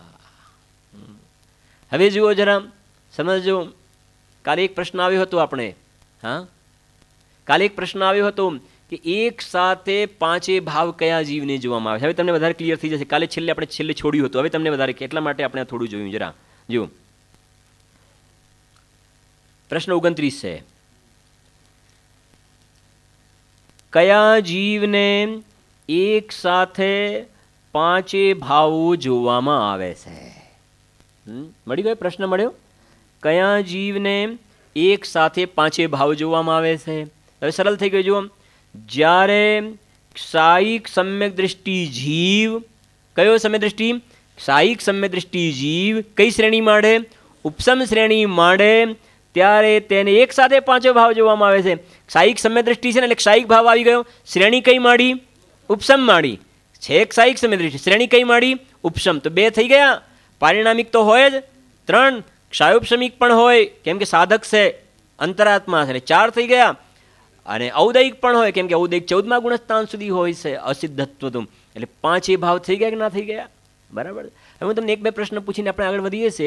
હવે જુઓ જરા, સમજો. કાલે એક પ્રશ્ન આવ્યો હતો આપણે, હા કાલે એક પ્રશ્ન આવ્યો હતો કે એક સાથે પાંચે ભાવ કયા જીવને જોવામાં આવે છે. હવે તમને વધારે ક્લિયર થઈ જશે. કાલે છેલ્લે આપણે છેલ્લે છોડ્યું હતું, હવે તમને વધારે એટલા માટે આપણે થોડું જોયું. જરા જુઓ, પ્રશ્ન ઓગણત્રીસ છે. કયા જીવને એક સાથે પાંચે ભાવો જોવામાં આવે છે? મળી ગયો પ્રશ્ન? મળ્યો? કયા જીવને એક સાથે પાંચે ભાવ જોવામાં આવે છે? હવે સરળ થઈ ગયું. જુઓ, જ્યારે ક્ષાયિક સમ્યક દ્રષ્ટિ જીવ, કયો સમ્ય દ્રષ્ટિ? ક્ષાયિક સમ્ય દ્રષ્ટિ જીવ કઈ શ્રેણી માંડે? ઉપસમ શ્રેણી માંડે, ત્યારે તેને એક સાથે પાંચો ભાવ જોવામાં આવે છે. ક્ષાયિક સમ્ય દ્રષ્ટિ છે ને, એટલે ક્ષાયિક ભાવ આવી ગયો. શ્રેણી કઈ માંડી? ઉપસમ માંડી. છે ક્ષાયિક સમ્ય દ્રષ્ટિ, શ્રેણી કઈ માંડી? ઉપસમ. તો બે થઈ ગયા. પારિણામિક તો હોય જ ત્રણ, ક્ષાયોપસમિક પણ હોય કેમ કે સાધક છે, અંતરાત્મા છે, એટલે ચાર થઈ ગયા. અને ઔદયિક પણ હોય કેમ કે ઔદયિક ચૌદમા ગુણસ્થાન સુધી હોય છે, અસિદ્ધત્વ તો, એટલે પાંચ એ ભાવ થઈ ગયા કે ના થઈ ગયા? બરાબર. હવે હું તમને એક બે પ્રશ્ન પૂછીને આપણે આગળ વધીએ છીએ.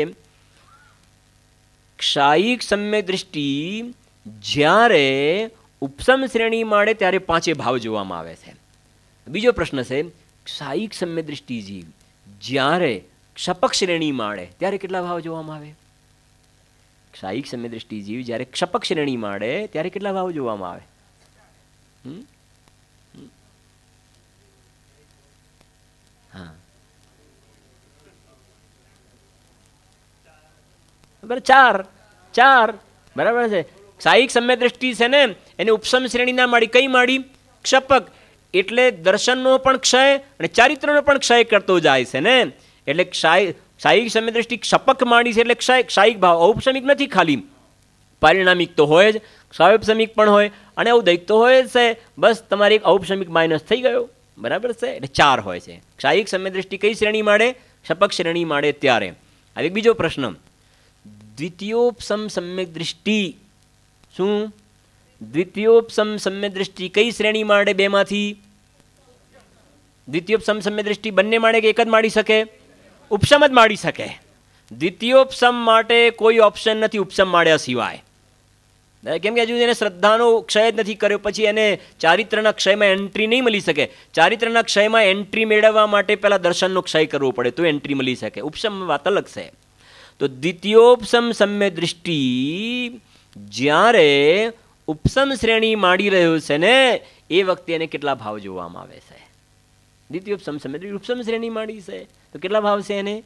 ક્ષાયિક સમ્ય દ્રષ્ટિ જ્યારે ઉપસમ શ્રેણી માંડે ત્યારે પાંચે ભાવ જોવામાં આવે છે. બીજો પ્રશ્ન છે, ક્ષાયિક સમ્ય દ્રષ્ટિ જીવ જ્યારે ક્ષપક શ્રેણી માંડે ત્યારે કેટલા ભાવ જોવામાં આવે? ક્ષાયિક સમ્ય દ્રષ્ટિ જીવ જ્યારે ક્ષપક શ્રેણી માંડે ત્યારે કેટલા ભાવ જોવામાં આવે? હા, બરાબર. ચાર ચાર બરાબર છે. ક્ષાયિક સમ્ય દ્રષ્ટિ છે ને, એને ઉપસમ શ્રેણી ના માડી. કઈ માડી? ક્ષપક. એટલે દર્શનનો પણ ક્ષય અને ચારિત્રનો પણ ક્ષય કરતો જાય છે ને. એટલે ક્ષાય ક્ષાયિક સમ્ય દ્રષ્ટિ ક્ષપક માંડી છે, એટલે ક્ષય ક્ષાયિક ભાવ. ઔપસમિક નથી ખાલી, પારિણામિક તો હોય જ, ક્ષાયોપસમિક પણ હોય અને ઔદયિક તો હોય જ છે. બસ તમારે એક ઔપસમિક માઇનસ થઈ ગયો. બરાબર છે? એટલે ચાર હોય છે. ક્ષાયિક સમ્ય દ્રષ્ટિ કઈ શ્રેણી માંડે? ક્ષપક શ્રેણી માંડે ત્યારે. હવે બીજો પ્રશ્ન, દ્વિતીયોપસમ સમ્યક દ્રષ્ટિ. શું? દ્વિતીયોપસમ સમ્ય દ્રષ્ટિ કઈ શ્રેણી માંડે? બે માંથી દ્વિતીયોપસમ સમ્ય દ્રષ્ટિ બંને માંડે કે એક જ માંડી શકે? ઉપસમ જ માંડી શકે. દ્વિતીયોપસમ માટે કોઈ ઓપ્શન નથી ઉપસમ માંડ્યા સિવાય. કેમ કે હજુ એને શ્રદ્ધાનો ક્ષય જ નથી કર્યો, પછી એને ચારિત્રના ક્ષયમાં એન્ટ્રી નહીં મળી શકે. ચારિત્રના ક્ષયમાં એન્ટ્રી મેળવવા માટે પહેલાં દર્શનનો ક્ષય કરવો પડે તો એન્ટ્રી મળી શકે. ઉપસમ વાત અલગ છે. તો દ્વિતીયોપસમ સમ્ય દ્રષ્ટિ જ્યારે ઉપસમ શ્રેણી માંડી રહ્યો છે ને, એ વખતે એને કેટલા ભાવ જોવામાં આવે છે? દ્વિતીયોપસમ સમ્ય દ્રષ્ટિ ઉપસમ શ્રેણી માંડી છે તો કેટલા ભાવ છે એને?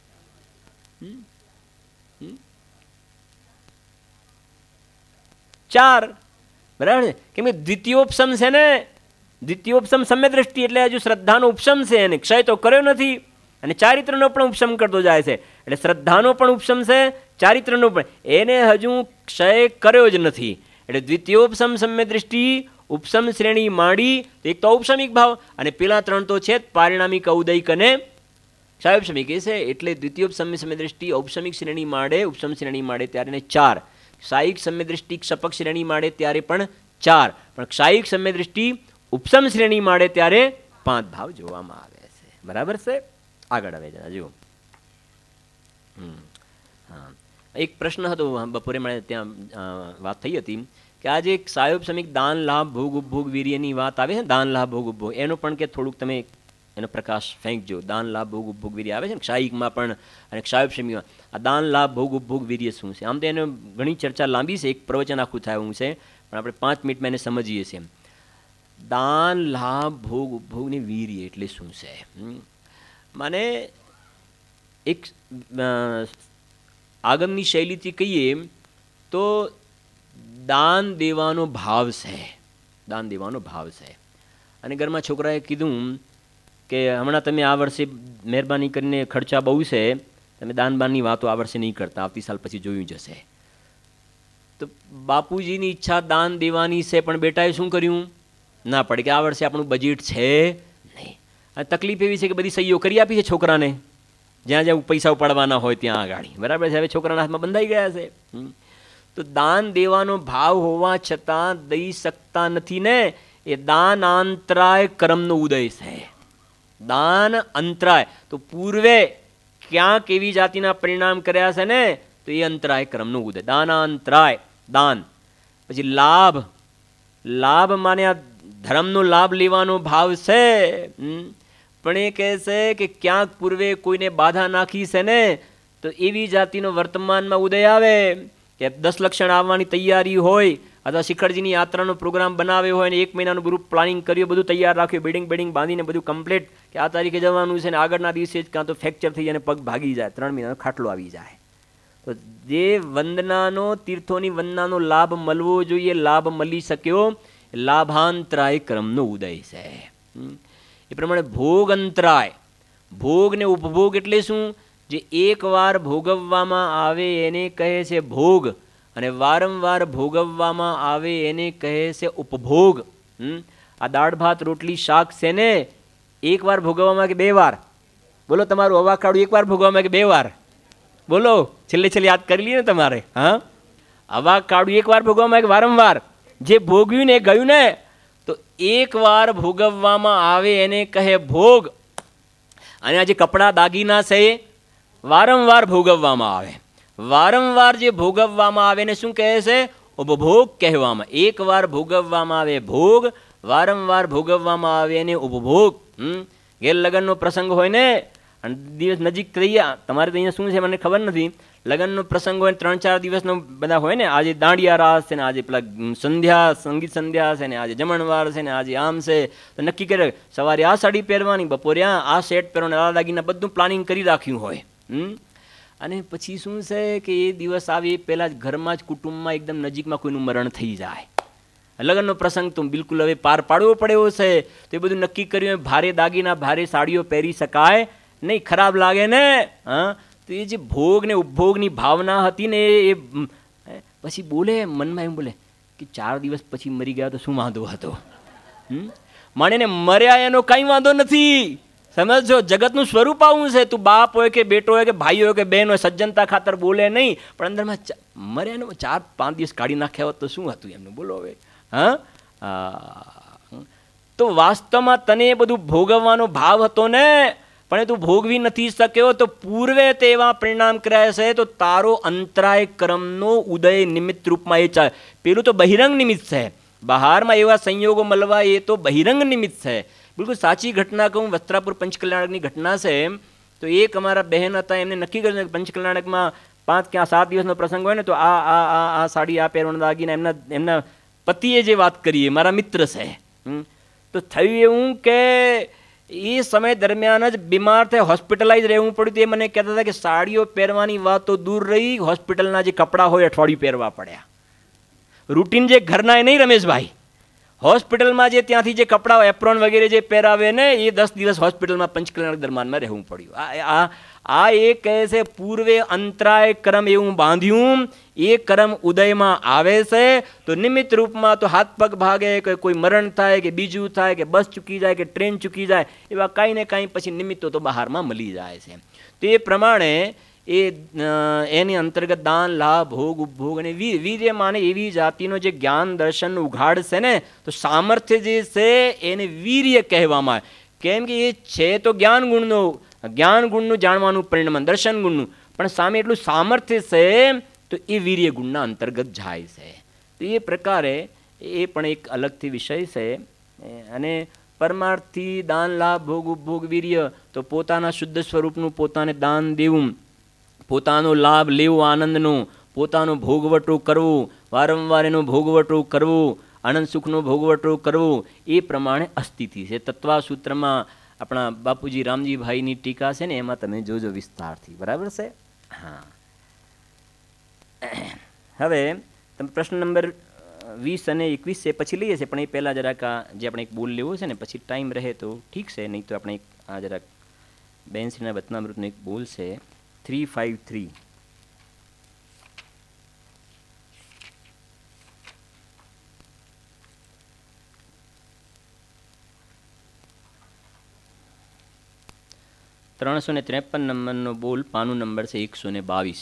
ચાર. બરાબર છે? કેમ કે દ્વિતીયોપસમ છે ને, દ્વિતીયોપસમ સમ્ય દ્રષ્ટિ એટલે હજુ શ્રદ્ધાનો ઉપસમ છે, એને ક્ષય તો કર્યો નથી, અને ચારિત્રનો પણ ઉપસમ કરતો જાય છે. એટલે શ્રદ્ધાનો પણ ઉપસમ છે, ચારિત્રનો પણ, એને હજુ ક્ષય કર્યો જ નથી. એટલે દ્વિતીયોપસમ સમ્ય દ્રષ્ટિ ઉપસમ શ્રેણી માંડી, એક તો ઔપસમિક ભાવ, અને પેલા ત્રણ તો છે પારિણામિક, ઔદયિક અને ક્ષાયોપસમિક એ છે. એટલે દ્વિતીયોપસમ સમ્ય દ્રષ્ટિ ઔપસમિક શ્રેણી માંડે, ઉપસમ શ્રેણી માંડે ત્યારે ચાર. ક્ષાયિક સમ્ય દ્રષ્ટિ ક્ષપક શ્રેણી માંડે ત્યારે પણ ચાર. પણ ક્ષાયિક સમ્ય દ્રષ્ટિ ઉપસમ શ્રેણી માંડે ત્યારે પાંચ ભાવ જોવામાં આવે છે. બરાબર છે? આગળ આવે જરા જુઓ. હમ હા એક પ્રશ્ન હતો બપોરે મને ત્યાં વાત થઈ હતી કે આજે એક સાહેબ સમીક દાન લાભ ભોગ ઉપભોગ વીર્યની વાત આવે છે, દાન લાભ ભોગ ઉપભોગ, એનો પણ કે થોડુંક તમે એનો પ્રકાશ ફેંકજો. દાન લાભ ભોગ ઉપભોગ વીર્ય આવે છે ને ક્ષાયિકમાં પણ અને ક્ષાયબ સમીકમાં. આ દાન લાભ ભોગ ઉપભોગ વીર્ય શું છે? આમ તો એને ઘણી ચર્ચા લાંબી છે, એક પ્રવચન આખું થાય એવું છે, પણ આપણે પાંચ મિનિટમાં એને સમજીએ છીએ. દાન લાભ ભોગ ઉપભોગની વીર્ય એટલે શું છે? માને એક આગમની શૈલીથી કહીએ તો દાન દેવાનો ભાવ છે, દાન દેવાનો ભાવ છે. અને ઘરમાં છોકરાએ કીધું કે હમણાં તમે આ વર્ષે મહેરબાની કરીને ખર્ચા બહુ છે, તમે દાન બાનની વાતો આ વર્ષે નહીં કરતા, આવતી સાલ પછી જોયું જશે. તો બાપુજીની ઈચ્છા દાન દેવાની છે, પણ બેટાએ શું કર્યું? ના પડે કે આ વર્ષે આપણું બજેટ છે નહીં. અને તકલીફ એવી છે કે બધી સહીઓ કરી આપી છે છોકરાને, જ્યાં જ્યાં પૈસા ઉપાડવાના હોય ત્યાં આગળ. બરાબર છે, હવે છોકરાના હાથમાં બંધાઈ ગયા છે. તો દાન દેવાનો ભાવ હોવા છતાં દઈ શકતા નથી ને, એ દાન અંતરાય કર્મનો ઉદય છે. દાન અંતરાય તો પૂર્વે ક્યાંક એવી જાતિના પરિણામ કર્યા છે ને, તો એ અંતરાય કર્મનો ઉદય. દાનાંતરાય દાન. પછી લાભ, લાભ માને આ ધર્મનો લાભ લેવાનો ભાવ છે, પણ એ કહે છે કે ક્યાંક પૂર્વે કોઈને બાધા નાખી છે ને, તો એવી જાતિનો વર્તમાનમાં ઉદય આવે કે દસ લક્ષણ આવવાની તૈયારી હોય, અથવા શિખરજીની યાત્રાનો પ્રોગ્રામ બનાવ્યો હોય ને એક મહિનાનું ગ્રુપ પ્લાનિંગ કર્યું, બધું તૈયાર રાખ્યું, બિલ્ડિંગ બિલ્ડિંગ બાંધીને બધું કમ્પ્લીટ કે આ તારીખે જવાનું છે ને આગળના દિવસે જ કાં તો ફ્રેક્ચર થઈ જાય, પગ ભાગી જાય, ત્રણ મહિનાનો ખાટલો આવી જાય. તો જે વંદનાનો, તીર્થોની વંદનાનો લાભ મળવો જોઈએ, લાભ મળી શક્યો, લાભાંતરાય ક્રમનો ઉદય છે. એ પ્રમાણે ભોગ અંતરાય, ભોગ ને ઉપભોગ એટલે શું? જે એકવાર ભોગવવામાં આવે એને કહે છે ભોગ, અને વારંવાર ભોગવવામાં આવે એને કહે છે ઉપભોગ. આ દાળ ભાત રોટલી શાક છે ને, એક વાર ભોગવવામાં કે બે વાર? બોલો, તમારું અવાકાળું એક વાર ભોગવવામાં કે બે વાર? બોલો, છેલ્લે છેલ્લે યાદ કરી લઈએ ને તમારે. હા, અવાકાળું એક વાર ભોગવવામાં કે વારંવાર? જે ભોગવ્યું ને એ ગયું ને, તો એક વાર ભોગવવામાં આવે એને કહે ભોગ. અને આ જે કપડાં દાગીના છે વારંવાર ભોગવવામાં આવે, વારંવાર જે ભોગવવામાં આવે ને શું કહે છે? ઉપભોગ કહેવામાં. એક વાર ભોગવવામાં આવે ભોગ, વારંવાર ભોગવવામાં આવે એને ઉપભોગ. હમ ઘેર લગ્નનો પ્રસંગ હોય ને, અને દિવસ નજીક થઈ ગયા, તમારે તો અહીંયા શું છે મને ખબર નથી, લગ્નનો પ્રસંગ હોય ત્રણ ચાર દિવસનો બધા હોય ને, આજે દાંડિયા રાસ છે ને, આજે પેલા સંધ્યા સંગીત સંધ્યા છે ને, આજે જમણવાર છે ને, આજે આમ છે, તો નક્કી કરે સવારે આ સાડી પહેરવાની, બપોરે આ સેટ પહેરવાનું, આ દાગીના બધું પ્લાનિંગ કરી રાખ્યું હોય. હમ અને પછી શું છે કે એ દિવસ આવે એ પહેલાં જ ઘરમાં જ કુટુંબમાં એકદમ નજીકમાં કોઈનું મરણ થઈ જાય. લગ્નનો પ્રસંગ તો બિલકુલ હવે પાર પાડવો પડે એવો છે, તો એ બધું નક્કી કર્યું, ભારે દાગીના ભારે સાડીઓ પહેરી શકાય નહીં, ખરાબ લાગે ને. હા, તો એ જે ભોગ ને ઉપભોગની ભાવના હતી ને, એ પછી બોલે મનમાં એમ બોલે કે ચાર દિવસ પછી મરી ગયા તો શું વાંધો હતો? હમ માણેને મર્યા એનો કંઈ વાંધો નથી. સમજો, જગતનું સ્વરૂપ આવું છે. તું બાપ હોય કે બેટો હોય કે ભાઈ હોય કે બહેન હોય, સજ્જનતા ખાતર બોલે નહીં, પણ અંદરમાં મર્યા ને ચાર પાંચ દિવસ કાઢી નાખ્યા હોત તો શું હતું એમનું? બોલો હવે. હા, તો વાસ્તવમાં તને એ બધું ભોગવવાનો ભાવ હતો ને, પણ તું ભોગવી નથી શક્યો, તો પૂર્વે તેવા પરિણામ કર્યા છે, તો તારો અંતરાય કર્મનો ઉદય નિમિત્ત રૂપમાં એ ચાલે. પેલું તો બહિરંગ નિમિત્ત છે, બહારમાં એવા સંયોગો મળવા એ તો બહિરંગ નિમિત્ત છે. બિલકુલ સાચી ઘટના કહું, વસ્ત્રાપુર પંચકલ્યાણકની ઘટના છે. તો એક અમારા બહેન હતા, એમને નક્કી કર્યું પંચકલ્યાણકમાં પાંચ કે સાત દિવસનો પ્રસંગ હોય ને, તો આ આ આ આ સાડી આ પહેરવાના દાગીને એમના એમના પતિએ જે વાત કરીએ, મારા મિત્ર છે. તો થયું એવું કે એ સમય દરમિયાન જ બીમાર થઈ હોસ્પિટલાઇઝ રહેવું પડ્યું. એ મને કહેતા હતા કે સાડીઓ પહેરવાની વાત તો દૂર રહી, હોસ્પિટલના જે કપડાં હોય અઠવાડિયું પહેરવા પડ્યા. રૂટીન જે ઘરના એ નહીં રમેશભાઈ, હોસ્પિટલમાં જે ત્યાંથી જે કપડાં એપ્રોન વગેરે જે પહેરાવે ને, એ દસ દિવસ હોસ્પિટલમાં પંચકલ્યાણક દરમિયાનમાં રહેવું પડ્યું. આ આ એ કહે છે પૂર્વે અંતરાય કર્મ એવું બાંધ્યું, એ કર્મ ઉદયમાં આવે છે, તો નિમિત્ત રૂપમાં તો હાથ પગ ભાગે, કે કોઈ મરણ થાય કે બીજું થાય કે બસ ચૂકી જાય કે ટ્રેન ચૂકી જાય, એવા કાંઈ ને કાંઈ પછી નિમિત્તો તો બહારમાં મળી જાય છે. તે પ્રમાણે એ એની અંતર્ગત દાન લાભ ભોગ ઉપભોગ અને વીર વીર્ય માને એવી જાતિનો જે જ્ઞાન દર્શન ઉઘાડ છે ને, તો સામર્થ્ય જે છે એને વીર્ય કહેવામાં આવે. કેમ કે એ છે તો જ્ઞાન ગુણનો, જ્ઞાન ગુણનું જાણવાનું પરિણામ, દર્શન ગુણનું, પણ સામે એટલું સામર્થ્ય છે તો એ વીર્ય ગુણના અંતર્ગત જાય છે. તો એ પ્રકારે એ પણ એક અલગથી વિષય છે. અને પરમાર્થથી દાન લાભ ભોગ ઉપભોગ વીર્ય તો પોતાના શુદ્ધ સ્વરૂપનું પોતાને દાન દેવું, પોતાનો લાભ લેવો આનંદનો, પોતાનું ભોગવટું કરવું, વારંવાર એનું ભોગવટું કરવું, આનંદ સુખનું ભોગવટું કરવું, એ પ્રમાણે અસ્થિતિ છે. તત્વાસૂત્રમાં આપણા બાપુજી રામજીભાઈની ટીકા છે ને, એમાં તમે જોજો વિસ્તારથી. બરાબર છે? હા. હવે તમે પ્રશ્ન નંબર વીસ અને એકવીસ છે પછી લઈએ છીએ, પણ એ પહેલાં જરાક આ જે આપણે એક બોલ લેવો છે ને, પછી ટાઈમ રહે તો ઠીક છે, નહીં તો આપણે એક આ જરાક બેનશ્રીના વતનામૃતનો એક બોલ છે થ્રી ફાઇવ થ્રી. ત્રણસો ને ત્રેપન નંબરનો બોલ, પાનું નંબર છે એકસો ને બાવીસ.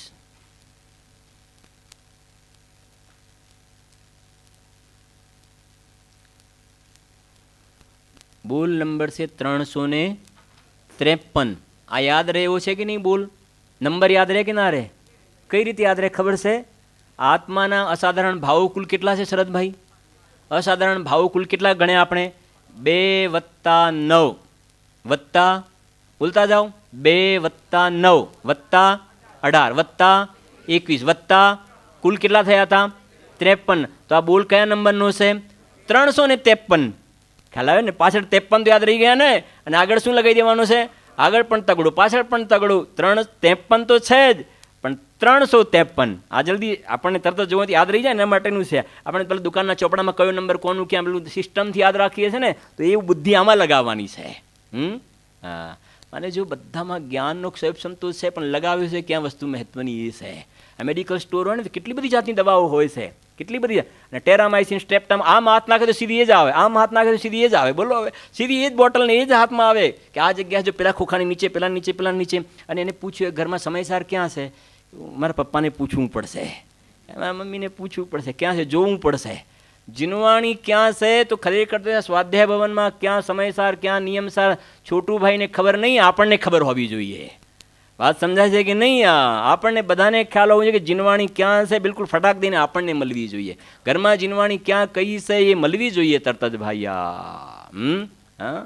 બોલ નંબર છે ત્રણસો ને ત્રેપન. આ યાદ રહે એવો છે કે નહીં? બોલ નંબર યાદ રહે કે ના રહે? કઈ રીતે યાદ રહે ખબર છે? આત્માના અસાધારણ ભાવકુલ કેટલા છે શરદભાઈ? અસાધારણ ભાવકુલ કેટલા ગણ્યા આપણે? બે વત્તા નવ વત્તા, બોલતા જાઓ, બે વત્તા નવ વત્તા અઢાર વત્તા એકવીસ વત્તા કુલ કેટલા થયા હતા? ત્રેપન. તો આ બોલ કયા નંબરનો છે? ત્રણસો ને ત્રેપન. ખ્યાલ આવે ને? પાછળ ત્રેપન તો યાદ રહી ગયા ને, અને આગળ શું લગાવી દેવાનું છે? આગળ પણ તગડું, પાછળ પણ તગડું. ત્રણ ત્રેપન તો છે જ, પણ ત્રણસો ત્રેપન. આ જલ્દી આપણને તરત જ જોવાથી યાદ રહી જાય ને, એ માટેનું છે. આપણે પેલા દુકાનના ચોપડામાં કયો નંબર કોનું ક્યાં પેલું સિસ્ટમથી યાદ રાખીએ છીએ ને, તો એવું બુદ્ધિ આમાં લગાવવાની છે. હમ હા. અને જો બધામાં જ્ઞાનનો ક્ષેપ સંતોષ છે, પણ લગાવ્યું છે ક્યાં વસ્તુ મહત્વની એ છે. આ મેડિકલ સ્ટોર હોય ને, તો કેટલી બધી જાતની દવાઓ હોય છે, કેટલી બધી. અને ટેરામાઇસિન, સ્ટ્રેપ્ટામ, આમ હાથ નાખે તો સીધી એ જ આવે, આમ હાથ નાખે તો સીધી એ જ આવે. બોલો હવે, સીધી એ જ બોટલ ને એ જ હાથમાં આવે કે આ જગ્યા જો પેલા ખોખાની નીચે, પેલા નીચે, પેલા નીચે. અને એને પૂછ્યું ઘરમાં સમયસાર ક્યાં છે? મારા પપ્પાને પૂછવું પડશે, મારા મમ્મીને પૂછવું પડશે, ક્યાં છે જોવું પડશે. જીનવાણી ક્યાં છે? તો ખરેખર સ્વાધ્યાય ભવનમાં ક્યાં સમયસાર, ક્યાં નિયમસાર, છોટુભાઈને ખબર નહીં, આપણને ખબર હોવી જોઈએ. વાત સમજાય છે કે નહીં? આપણને બધાને ખ્યાલ હોવો જોઈએ કે જીનવાણી ક્યાં છે, બિલકુલ ફટાક દઈને આપણને મળવી જોઈએ. ઘરમાં જીનવાણી ક્યાં કઈ છે એ મળવી જોઈએ તરત જ ભાઈયા. હમ હા.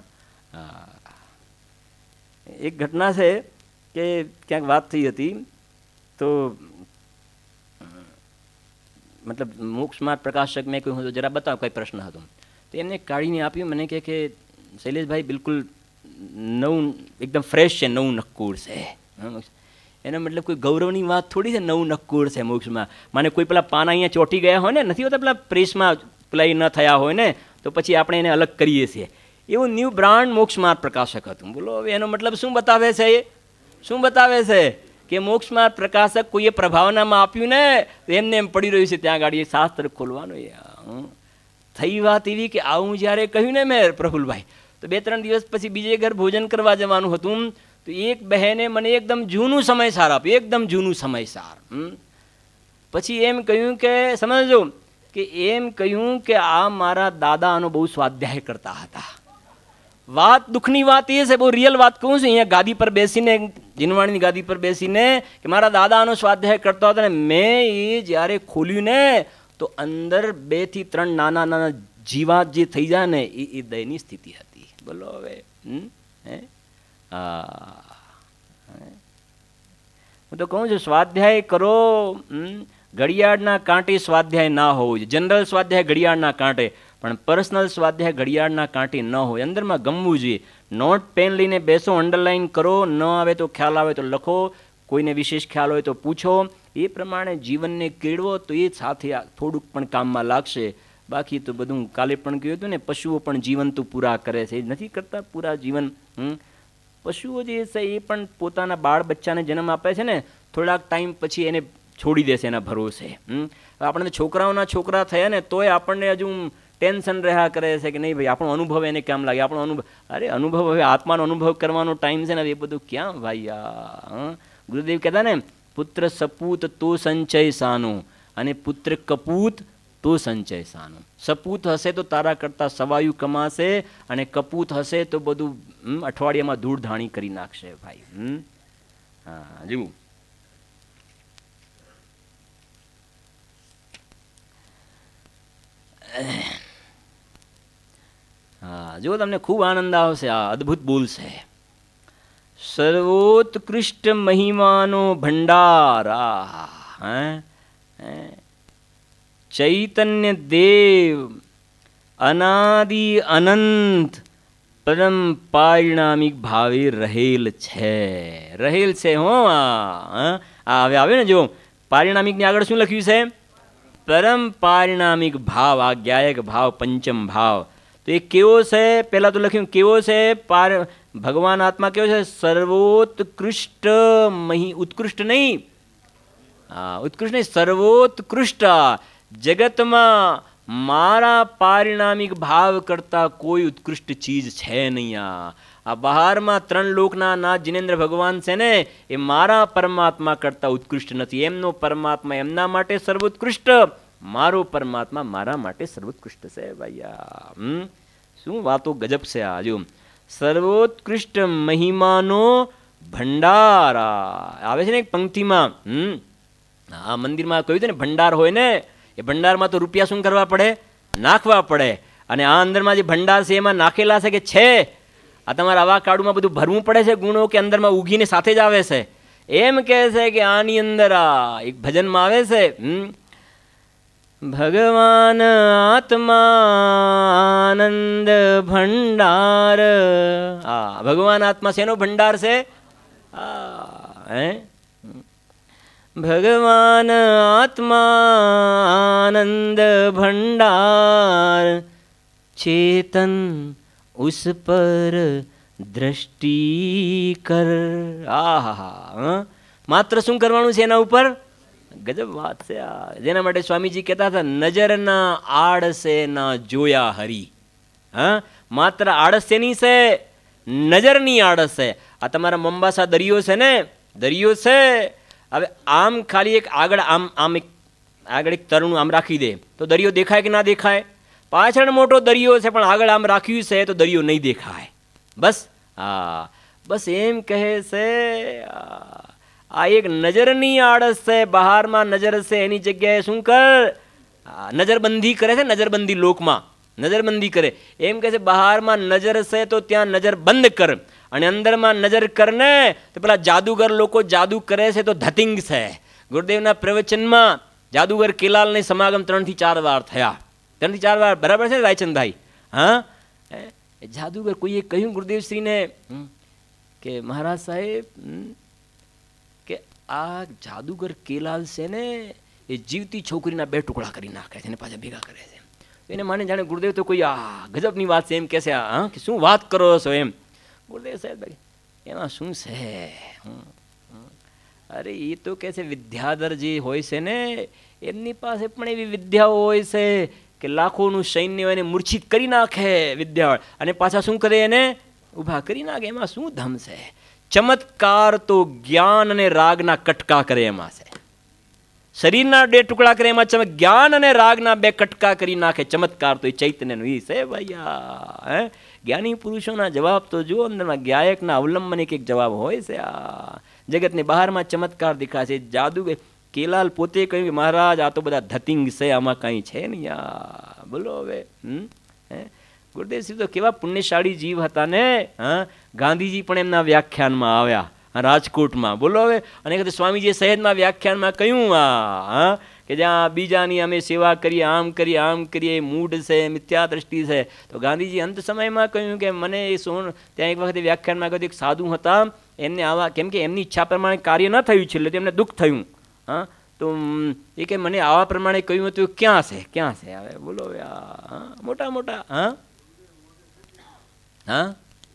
એક ઘટના છે કે ક્યાંક વાત થઈ હતી, તો મતલબ મોક્ષ માર્ગ પ્રકાશક મેં કહ્યું જરા બતાવો કઈ પ્રશ્ન હતો. તો એમને કાઢીને આપ્યું, મને કહે કે શૈલેષભાઈ બિલકુલ નવું એકદમ ફ્રેશ છે, નવું નક્કુર છે. એનો મતલબ કોઈ ગૌરવની વાત થોડી છે, નવું નક્કુર છે મોક્ષમાં. મને કોઈ પેલા પાના અહીંયા ચોંટી ગયા હોય ને, નથી હોતા પેલા પ્રેસમાં પ્લાય ન થયા હોય ને, તો પછી આપણે એને અલગ કરીએ છીએ. એવું ન્યૂ બ્રાન્ડ મોક્ષ માર્ગ પ્રકાશક હતું. બોલો હવે એનો મતલબ શું બતાવે છે? એ શું બતાવે છે? કે મોક્ષ માર્ગ પ્રકાશક કોઈએ પ્રભાવનામાં આપ્યું ને, તો એમને એમ પડી રહ્યું છે ત્યાં ગાડી એ શાસ્ત્ર ખોલવાનું. થઈ વાત એવી કે આવું જ્યારે કહ્યું ને મેં પ્રફુલભાઈ, તો બે ત્રણ દિવસ પછી બીજે ઘર ભોજન કરવા જવાનું હતું. તો એક બહેને મને એકદમ જૂનું સમયસાર આપ્યું, એકદમ જૂનું સમયસાર. પછી એમ કહ્યું કે સમજો કે એમ કહ્યું કે આ મારા દાદા આનો બહુ સ્વાધ્યાય કરતા હતા. વાત દુઃખની વાત એ છે, બહુ રિયલ વાત કહું છું. અહીંયા ગાદી પર બેસીને, જીનવાણીની ગાદી પર બેસીને કે મારા દાદા આનો સ્વાધ્યાય કરતા હતા, ને મેં એ જ્યારે ખોલ્યું ને, તો અંદર બે થી ત્રણ નાના નાના જીવાત જે થઈ જાય ને, એ એ દયની સ્થિતિ હતી. બોલો હવે. હમ હે હા, હું તો કહું છું સ્વાધ્યાય કરો. ઘડિયાળના કાંટે સ્વાધ્યાય ના હોવું જોઈએ. જનરલ સ્વાધ્યાય ઘડિયાળના કાંટે, પણ પર્સનલ સ્વાધ્યાય ઘડિયાળના કાંટે ન હોય. અંદરમાં ગમવું જોઈએ. નોટ પેન લઈને બેસો, અંડરલાઈન કરો, ન આવે તો ખ્યાલ આવે તો લખો, કોઈને વિશેષ ખ્યાલ હોય તો પૂછો. એ પ્રમાણે જીવનને કેળવો તો એ સાથે થોડુંક પણ કામમાં લાગશે. બાકી તો બધું કાલે પણ કહ્યું હતું ને, પશુઓ પણ જીવન તો પૂરા કરે છે, નથી કરતા પૂરા જીવન. હમ પશુઓ જે છે એ પણ પોતાના બાળ બચ્ચાને જન્મ આપે છે ને, થોડાક ટાઈમ પછી એને છોડી દેશે એના ભરોસે. હમ આપણે છોકરાઓના છોકરા થયા ને, તોય આપણને હજુ ટેન્શન રહ્યા કરે છે કે નહીં ભાઈ આપણો અનુભવ એને કેમ લાગે, આપણો અનુભવ. અરે અનુભવ હવે આત્માનો અનુભવ કરવાનો ટાઈમ છે ને, એ બધું ક્યાં ભાઈ. આ ગુરુદેવ કહેતા ને, પુત્ર સપૂત તો સંચય સાનું, અને પુત્ર કપૂત તો સંચય સાનું. સપૂત હશે તો તારા કરતાં સવાયું કમાશે, અને કપૂત હશે તો બધું અઠવાડિયામાં ધૂળ ધાણી કરી નાખશે ભાઈ. હમ હા જીવું. હા, જો તમને ખૂબ આનંદ આવશે. આ અદ્ભુત બોલશે. સર્વોત્કૃષ્ટ મહિમાનો ભંડાર. આ ચૈતન્ય દેવ અનાદિ અનંત પરમ પારિણામિક ભાવે રહેલ છે. રહેલ છે હો. આ હવે આવે ને, જો પારિણામિક ની આગળ શું લખ્યું છે? પરમ પારિણામિક ભાવ. આ જ્ઞાયક ભાવ, પંચમ ભાવ. તો એ કેવો છે? પહેલા તો લખ્યું કેવો છે? પાર ભગવાન આત્મા કેવો છે? સર્વોત્કૃષ્ટ મહી ઉત્કૃષ્ટ નહીં, હા ઉત્કૃષ્ટ નહીં, સર્વોત્કૃષ્ટ. જગતમાં મારા પારિણામિક ભાવ કરતા કોઈ ઉત્કૃષ્ટ ચીજ છે નહીં. આ બહારમાં ત્રણ લોકના નાથ જિનેન્દ્ર ભગવાન છે ને, એ મારા પરમાત્મા કરતા ઉત્કૃષ્ટ નથી. એમનો પરમાત્મા એમના માટે સર્વોત્કૃષ્ટ, મારો પરમાત્મા મારા માટે સર્વોત્કૃષ્ટ છે. ભાઈ હમ શું વાતો ગજબ છે. આ જો સર્વોત્કૃષ્ટ મહિમાનો ભંડાર આવે છે ને એક પંક્તિમાં. હમ આ મંદિરમાં કહ્યું છે ને ભંડાર હોય ને, એ ભંડારમાં તો રૂપિયા શું કરવા પડે? નાખવા પડે. અને આ અંદરમાં જે ભંડાર છે એમાં નાખેલા છે કે છે? આ તમારા આવા કાળુમાં બધું ભરવું પડે છે ગુણો, કે અંદરમાં ઉગીને સાથે જ આવે છે? એમ કહે છે કે આની અંદર આ એક ભજનમાં આવે છે, હમ ભગવાન આત્મા આનંદ ભંડાર. હા, ભગવાન આત્મા શેનો ભંડાર છે? હે ભગવાન આત્મા આનંદ ભંડાર, ચેતન ઉસ પર દ્રષ્ટિ કર. આહા, માત્ર શું કરવાનું છે એના ઉપર? ગજબ વાત છે આ. જેના માટે સ્વામીજી કહેતા હતા, નજરના આળસે ના જોયા હરી. હા, માત્ર આળસ શેની છે? નજરની આળસ છે. આ તમારા મોમ્બાસા દરિયો છે ને, દરિયો છે. હવે આમ ખાલી એક આગળ આમ આમ એક આગળ એક તરણું આમ રાખી દે તો દરિયો દેખાય કે ના દેખાય? પાછળ મોટો દરિયો છે પણ આગળ આમ રાખ્યું છે તો દરિયો નહીં દેખાય. બસ હા, બસ એમ કહે છે. આ એક નજરની આળસ છે. બહારમાં નજર છે, એની જગ્યાએ શું કર? નજરબંધી કરે છે. નજરબંધી લોકમાં નજરબંધી કરે. એમ કહે છે બહારમાં નજર છે તો ત્યાં નજર બંધ કર, અને અંદરમાં નજર કરને તો પેલા જાદુગર લોકો જાદુ કરે છે તો ધતિંગ છે. ગુરુદેવના પ્રવચનમાં જાદુગર કેલાલને સમાગમ ત્રણ થી ચાર વાર થયા. ત્રણ થી ચાર વાર, બરાબર છે રાયચંદભાઈ? હા, જાદુગર કોઈએ કહ્યું ગુરુદેવશ્રીને કે મહારાજ સાહેબ કે આ જાદુગર કેલાલ છે ને, એ જીવતી છોકરીના બે ટુકડા કરી નાખે છે ને પાછા ભેગા કરે છે. એને માને જાણે ગુરુદેવ તો કોઈ આ ગજબની વાત છે એમ કે છે. હા, કે શું વાત કરો છો એમ? ગુરુદેવ સાહેબ એમાં શું છે? અરે એ તો કે છે વિદ્યાધર જે હોય છે ને, એમની પાસે પણ એવી વિદ્યાઓ હોય છે કે લાખોનું સૈન્ય એને મૂર્છિત કરી નાખે વિદ્યા, અને પાછા શું કરે? એને ઊભા કરી નાખે. એમાં શું ધમ છે? ચમત્કાર તો જ્ઞાન અને રાગના કટકા કરે એમાં છે. શરીરના બે ટુકડા કરે એમાં ચમક, જ્ઞાન અને રાગના બે કટકા કરી નાખે. ચમત્કાર તો એ ચૈતન્યનો ઈ છે ભૈયા. હે, જ્ઞાની પુરુષોના જવાબ તો જુઓ, અંદરમાં ગાયકના અવલંબન એક એક જવાબ હોય છે. આ જગતને બહારમાં ચમત્કાર દેખાય છે. જાદુ કેલાલ પોતે કહ્યું કે મહારાજ આ તો બધા ધતિંગ છે, આમાં કાંઈ છે નહીં. આ બોલો હવે. હમ હે, ગુરુદેવશ્રી તો કેવા પુણ્યશાળી જીવ હતા ને. હા, ગાંધીજી પણ એમના વ્યાખ્યાનમાં આવ્યા રાજકોટમાં. બોલો હવે. અને કદાચ સ્વામીજીએ સહેજમાં વ્યાખ્યાનમાં કહ્યું હા કે જ્યાં બીજાની અમે સેવા કરીએ, આમ કરીએ, આમ કરીએ, મૂઢ છે, મિથ્યા દ્રષ્ટિ છે. તો ગાંધીજી અંત સમયમાં કહ્યું કે મને એ સોન ત્યાં એક વખતે વ્યાખ્યાનમાં કહ્યું એક સાધુ હતા, એમને આવા કેમ કે એમની ઈચ્છા પ્રમાણે કાર્ય ન થયું છે એટલે તેમને દુઃખ થયું. હા, તો એ કે મને આવા પ્રમાણે કહ્યું હતું, ક્યાં છે ક્યાં છે હવે? બોલો હવે. હા, મોટા મોટા. હા હા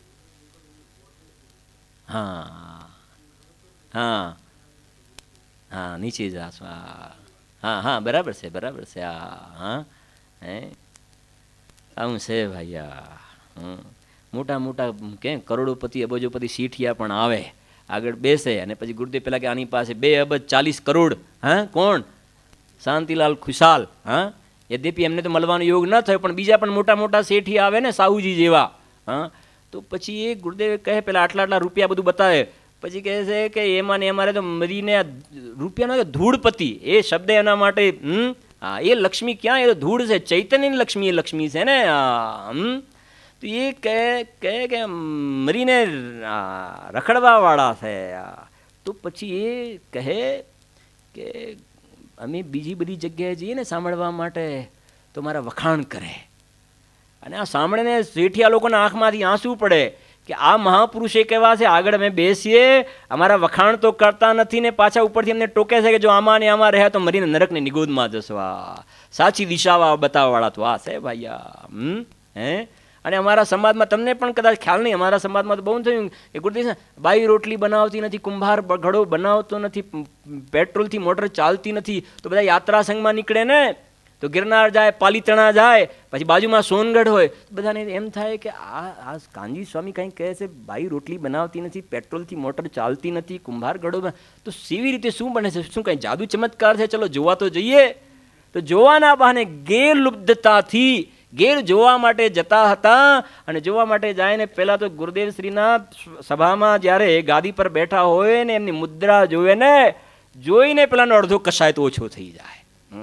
હા હા હા નીચે જાશો. હા હા બરાબર છે, બરાબર છે. હા હા હે આવું છે ભાઈ. આ મોટા મોટા કે કરોડોપતિ અબજોપતિ શીઠિયા પણ આવે, આગળ બેસે, અને પછી ગુરુદેવ પેલા કે આની પાસે બે અબજ ચાલીસ કરોડ. હા, કોણ? શાંતિલાલ ખુશાલ. હા, યદ્યપી એમને તો મળવાનો યોગ ન થયો, પણ બીજા પણ મોટા મોટા શેઠી આવે ને, સાહુજી જેવા. હા, તો પછી એ ગુરુદેવ કહે પેલા આટલા આટલા રૂપિયા બધું બતાવે, પછી કહે છે કે એમાં ને અમારે તો મરીને રૂપિયાનો ધૂળપતિ એ શબ્દ એના માટે હમ હા, એ લક્ષ્મી ક્યાં? એ તો ધૂળ છે. ચૈતન્યની લક્ષ્મી એ લક્ષ્મી છે ને. હમ તો એ કહે કહે કે મરીને રખડવાવાળા છે. તો પછી એ કહે કે અમે બીજી બધી જગ્યાએ જઈએ ને સાંભળવા માટે તો મારા વખાણ કરે. અને આ સાંભળીને શેઠિયા લોકોના આંખમાંથી આંસુ પડે કે આ મહાપુરુષે કેવા છે, આગળ અમે બેસીએ, અમારા વખાણ તો કરતા નથી ને પાછા ઉપરથી અમને ટોકે છે કે જો આમાં ને આમાં રહ્યા તો મરીને નરકની નિગોદમાં જશો. આ સાચી દિશાવા બતાવવાળા તો આ છે ભાઈયા. હમ હે અને અમારા સમાજમાં તમને પણ કદાચ ખ્યાલ નહીં, અમારા સમાજમાં તો બહુ થયું કે ગુરુદેવ બાઈ રોટલી બનાવતી નથી, કુંભાર ઘડો બનાવતો નથી, પેટ્રોલથી મોટર ચાલતી નથી, તો બધા યાત્રા સંઘમાં નીકળે ને તો ગિરનાર જાય, પાલીતણા જાય, પછી બાજુમાં સોનગઢ હોય, બધાને એમ થાય કે આ આ કાનજી સ્વામી કંઈક કહે છે બાઈ રોટલી બનાવતી નથી, પેટ્રોલથી મોટર ચાલતી નથી, કુંભાર ઘડો, તો સેવી રીતે શું બને છે? શું કંઈ જાદુ ચમત્કાર છે? ચલો જોવા તો જઈએ. તો જોવાના બહાને ગેરલુબ્ધતાથી ગેર જોવા માટે જતા હતા. અને જોવા માટે જાય ને પહેલાં તો ગુરુદેવ શ્રીના સભામાં જ્યારે ગાદી પર બેઠા હોય ને એમની મુદ્રા જોવે ને, જોઈને પેલાનો અડધો કશાય તો ઓછો થઈ જાય,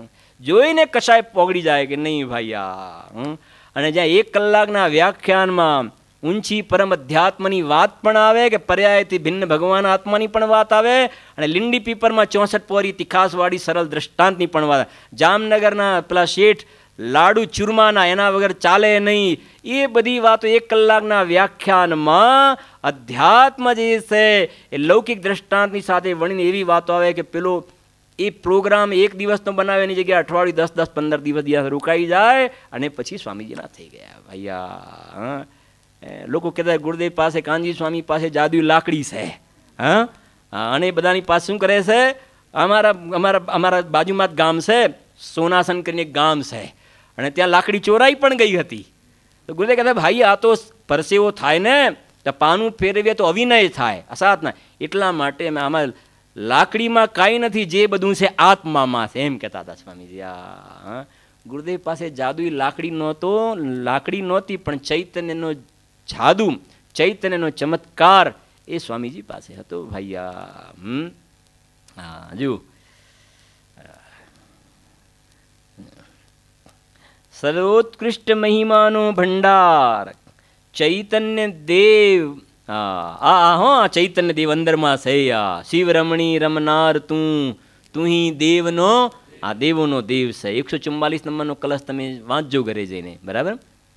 જોઈને કશાય પોગડી જાય કે નહીં ભાઈ આ. અને જ્યાં એક કલાકના વ્યાખ્યાનમાં ઊંચી પરમ અધ્યાત્મની વાત પણ આવે કે પર્યાયથી ભિન્ન ભગવાન આત્માની પણ વાત આવે, અને લીંડી પીપરમાં ચોસઠ પોરી તિખાસવાળી સરળ દ્રષ્ટાંતની પણ વાત. જામનગરના પેલા શેઠ લાડુ ચૂરમાના એના વગર ચાલે નહીં, એ બધી વાતો એક કલાકના વ્યાખ્યાનમાં અધ્યાત્મ જે છે એ લૌકિક દ્રષ્ટાંતની સાથે વણીને એવી વાતો આવે કે પેલો એ પ્રોગ્રામ એક દિવસનો બનાવે એની જગ્યાએ અઠવાડિયું દસ દસ પંદર દિવસ દિવસ રોકાઈ જાય અને પછી સ્વામીજીના થઈ ગયા ભૈયા. લોકો કહેતા ગુરુદેવ પાસે, કાનજી સ્વામી પાસે જાદુ લાકડી છે. હા, અને બધાની પાસે શું કરે છે? અમારા અમારા અમારા બાજુમાં જ ગામ છે, સોનાસન કરીને એક ગામ છે, અને ત્યાં લાકડી ચોરાઈ પણ ગઈ હતી. તો ગુરુદેવ કહેતા ભાઈ આ તો પરસેવો થાય ને, તો પાનું ફેરવીએ તો અવિનય થાય, અસાત ના. એટલા માટે અમે આમાં લાકડીમાં કાંઈ નથી, જે બધું છે આત્મામાં છે, એમ કહેતા હતા સ્વામીજી. આ ગુરુદેવ પાસે જાદુ લાકડી નહોતો, લાકડી નહોતી, પણ ચૈતન્યનો જાદુ, ચૈતન્યનો ચમત્કાર એ સ્વામીજી પાસે હતો ભૈયા. હમ હા જુ સર્વોત્કૃષ્ટ મહિમાનો ભંડાર ચૈતન્ય દેવ. હા આ હો ચૈતન્ય દેવ અંદરમાં છે. આ શિવ રમણી રમનાર તું તું હિ દેવનો, આ દેવોનો દેવ છે. એકસો ચુમ્માલીસ નંબરનો કલશ તમે વાંચજો ઘરે જઈને, બરાબર.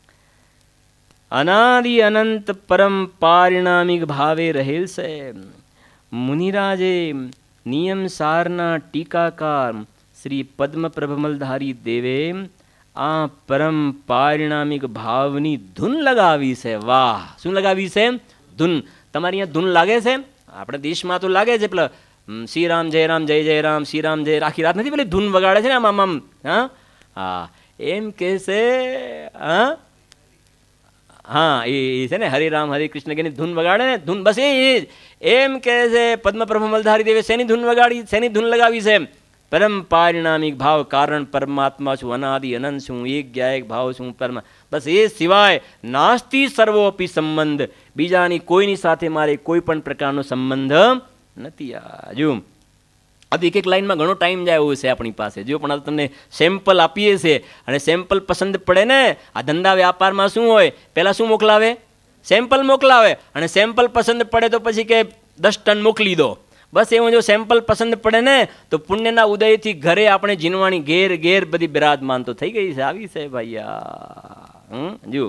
અનાદિ અનંત પરમ પારિણામિક ભાવે રહેલ છે. મુનિરાજે નિયમ સારના ટીકાકાર શ્રી પદ્મ પ્રભમલધારી દેવે આ પરમ પારિણામિક ભાવની ધૂન લગાવી છે. વાહ, શું લગાવી છે? ધૂન. તમારી અહીંયા ધૂન લાગે છે? આપણા દેશમાં તો લાગે છે પેલા શ્રી રામ જય રામ જય જય રામ, શ્રી રામ જય, આખી રાત નથી પેલી ધૂન વગાડે છે ને આમ આમ આમ. હા હા એમ કે છે. હા હા એ છે ને હરે રામ હરે કૃષ્ણ કે ધૂન વગાડે ને, ધૂન બસ એ એમ કે છે. પદ્મ પ્રભુ મલધારી દેવે શેની ધૂન વગાડી, શેની ધૂન લગાવી છે? પરમ પારિણામિક ભાવ, કારણ પરમાત્મા છું, અનાદિ અનંત છું, એક જ્ઞાયક ભાવ છું પરમ. બસ એ સિવાય નાસ્તિ સર્વોપી સંબંધ, બીજાની કોઈની સાથે મારે કોઈ પણ પ્રકારનો સંબંધ નથી. આજુ આ એક એક લાઈનમાં ઘણો ટાઈમ જાય એવું છે આપણી પાસે. જો પણ આ તમને સેમ્પલ આપીએ છીએ, અને સેમ્પલ પસંદ પડે ને, આ ધંધા વ્યાપારમાં શું હોય, પહેલાં શું મોકલાવે? સેમ્પલ મોકલાવે, અને સેમ્પલ પસંદ પડે તો પછી કે દસ ટન મોકલી દો. બસ એવું જો સેમ્પલ પસંદ પડે ને તો પુણ્યના ઉદયથી ઘરે આપણે જીનવાણી ઘેર ઘેર બધી બિરાજમાન તો થઈ ગઈ છે. આવી છે ભૈયા. હમ જો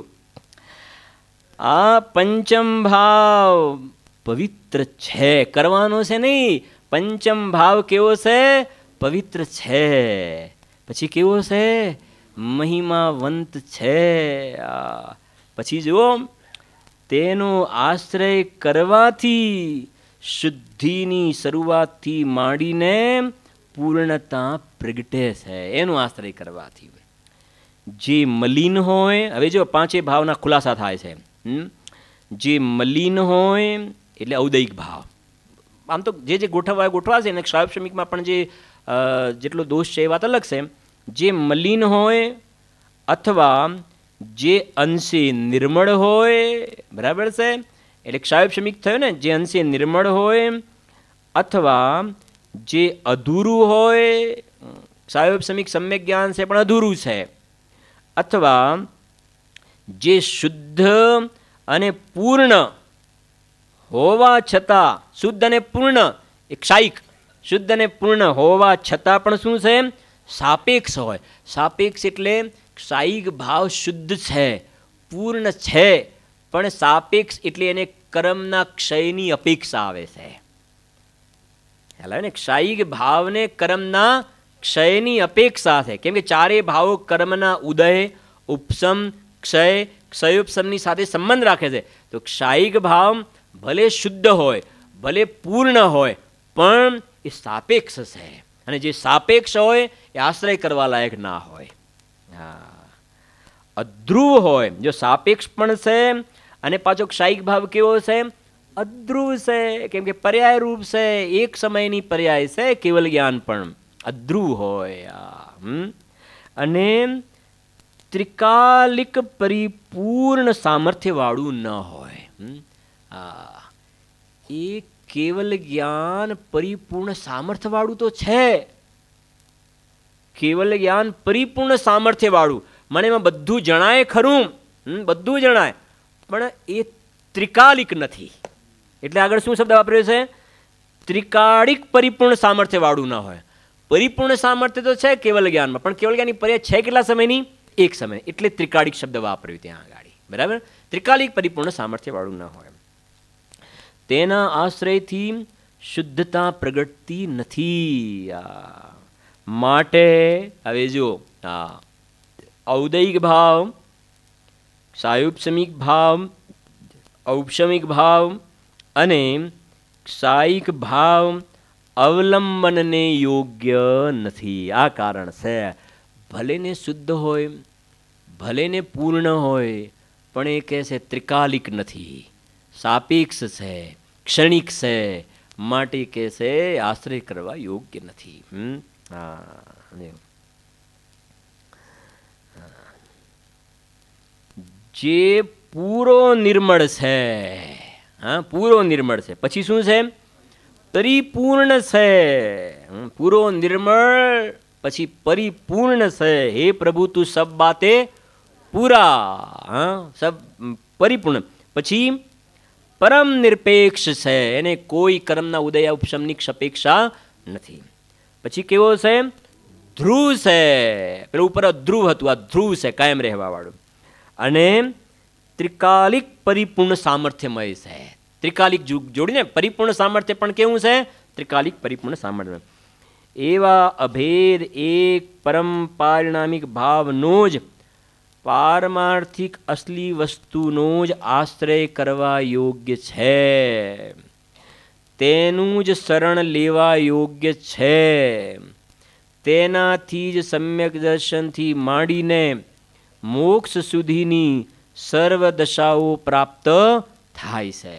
આ પંચમ ભાવ પવિત્ર છે, કરવાનો છે નહીં. પંચમ ભાવ કેવો છે? પવિત્ર છે. પછી કેવો છે? મહિમાવંત છે. પછી જુઓ, તેનો આશ્રય કરવાથી શુદ્ધિની શરૂઆતથી માંડીને પૂર્ણતા પ્રગટે છે. એનો આશ્રય કરવાથી જે મલિન હોય, હવે જો પાંચે ભાવના ખુલાસા થાય છે. જે મલિન હોય એટલે ઔદૈિક ભાવ, આમ તો જે જે ગોઠવવા ગોઠવા છે ને, ક્ષાયબ શ્રમિકમાં પણ જે જેટલો દોષ છે એ વાત અલગ છે. જે મલિન હોય અથવા જે અંશે નિર્મળ હોય, બરાબર છે, એટલે ક્ષાયબ શ્રમિક થયો ને, જે અંશે નિર્મળ હોય અથવા જે અધૂરું હોય, ક્ષાયોપશમિક સમ્યક જ્ઞાન છે પણ અધૂરું છે, અથવા જે શુદ્ધ અને પૂર્ણ હોવા છતાં, શુદ્ધ અને પૂર્ણ એ ક્ષાયિક, શુદ્ધ અને પૂર્ણ હોવા છતાં પણ શું છે? સાપેક્ષ હોય. સાપેક્ષ એટલે ક્ષાયિક ભાવ શુદ્ધ છે, પૂર્ણ છે, પણ સાપેક્ષ એટલે એને કર્મના ક્ષયની અપેક્ષા આવે છે. ખ્યાલ આવે ને? ક્ષાયિક ભાવને કર્મના ક્ષયની અપેક્ષા છે. કેમ કે ચારેય ભાવો કર્મના ઉદય, ઉપશમ, ક્ષય, ક્ષયોપશમની સાથે સંબંધ રાખે છે. તો ક્ષાયિક ભાવ ભલે શુદ્ધ હોય, ભલે પૂર્ણ હોય, પણ એ સાપેક્ષ છે. અને જે સાપેક્ષ હોય એ આશ્રય કરવા લાયક ના હોય. હા, અધ્રુવ હોય. જો સાપેક્ષ પણ છે અને પાછો ક્ષાયિક ભાવ કેવો છે? અધ્રુવ છે. કેમ કે પર્યાય રૂપ છે, એક સમયની પર્યાય છે. કેવલ જ્ઞાન પણ અધ્રુવ હોય. અને ત્રિકાલિક પરિપૂર્ણ સામર્થ્ય વાળું ન હોય. હા, એ કેવલ જ્ઞાન પરિપૂર્ણ સામર્થ્ય વાળું તો છે. કેવલ જ્ઞાન પરિપૂર્ણ સામર્થ્ય વાળું, મને એમાં બધું જણાય ખરું, બધું જણાય, પણ એ ત્રિકાલિક નથી. એટલે આગળ શું શબ્દ વાપર્યો છે? ત્રિકાળિક પરિપૂર્ણ સામર્થ્ય વાળું ન હોય. પરિપૂર્ણ સામર્થ્ય તો છે કેવલ જ્ઞાનમાં, પણ કેવલ જ્ઞાનની પર્યાય છે કેટલા સમયની? એક સમય. એટલે ત્રિકાળિક શબ્દ વાપર્યો ત્યાં આગળ. બરાબર? ત્રિકાલિક પરિપૂર્ણ સામર્થ્ય વાળું ન હોય. તેના આશ્રયથી શુદ્ધતા પ્રગટતી નથી. માટે હવે જો હા, ઔદયિક ભાવ, ક્ષાયોપશમિક ભાવ, ઔપશમિક ભાવ અને ક્ષાયિક ભાવ અવલંબનને યોગ્ય નથી. આ કારણ છે. ભલે ને શુદ્ધ હોય, ભલે ને પૂર્ણ હોય, પણ એ કહે છે ત્રિકાલિક નથી, સાપેક્ષ છે, ક્ષણિક છે. માટે કહે છે આશ્રય કરવા યોગ્ય નથી. હમ હા, જે પૂરો નિર્મળ છે, હા, પૂરો નિર્મળ છે, પછી શું છે? પરિપૂર્ણ છે. પૂરો નિર્મળ પછી પરિપૂર્ણ છે. હે પ્રભુ તું સબ બાતે પૂરા, હા, સબ પરિપૂર્ણ. પછી પરમ નિરપેક્ષ છે, એને કોઈ કર્મના ઉદય ઉપશમની અપેક્ષા નથી. પછી કેવો છે? ધ્રુવ છે. પેલું ઉપર ધ્રુવ હતું, આ ધ્રુવ છે, કાયમ રહેવા વાળું. અને ત્રિકાલિક પરિપૂર્ણ સામર્થ્યમય છે. ત્રિકાલિક જોડીને પરિપૂર્ણ સામર્થ્ય પણ કેવું છે? ત્રિકાલિક પરિપૂર્ણ સામર્થ્ય. એવા અભેદ એક પરમ પારિણામિક ભાવનો જ, પારમાર્થિક અસલી વસ્તુનો જ આશ્રય કરવા યોગ્ય છે. તેનું જ શરણ લેવા યોગ્ય છે. તેનાથી જ સમ્યક દર્શનથી માંડીને મોક્ષ સુધીની સર્વ દશાઓ પ્રાપ્ત થાય છે.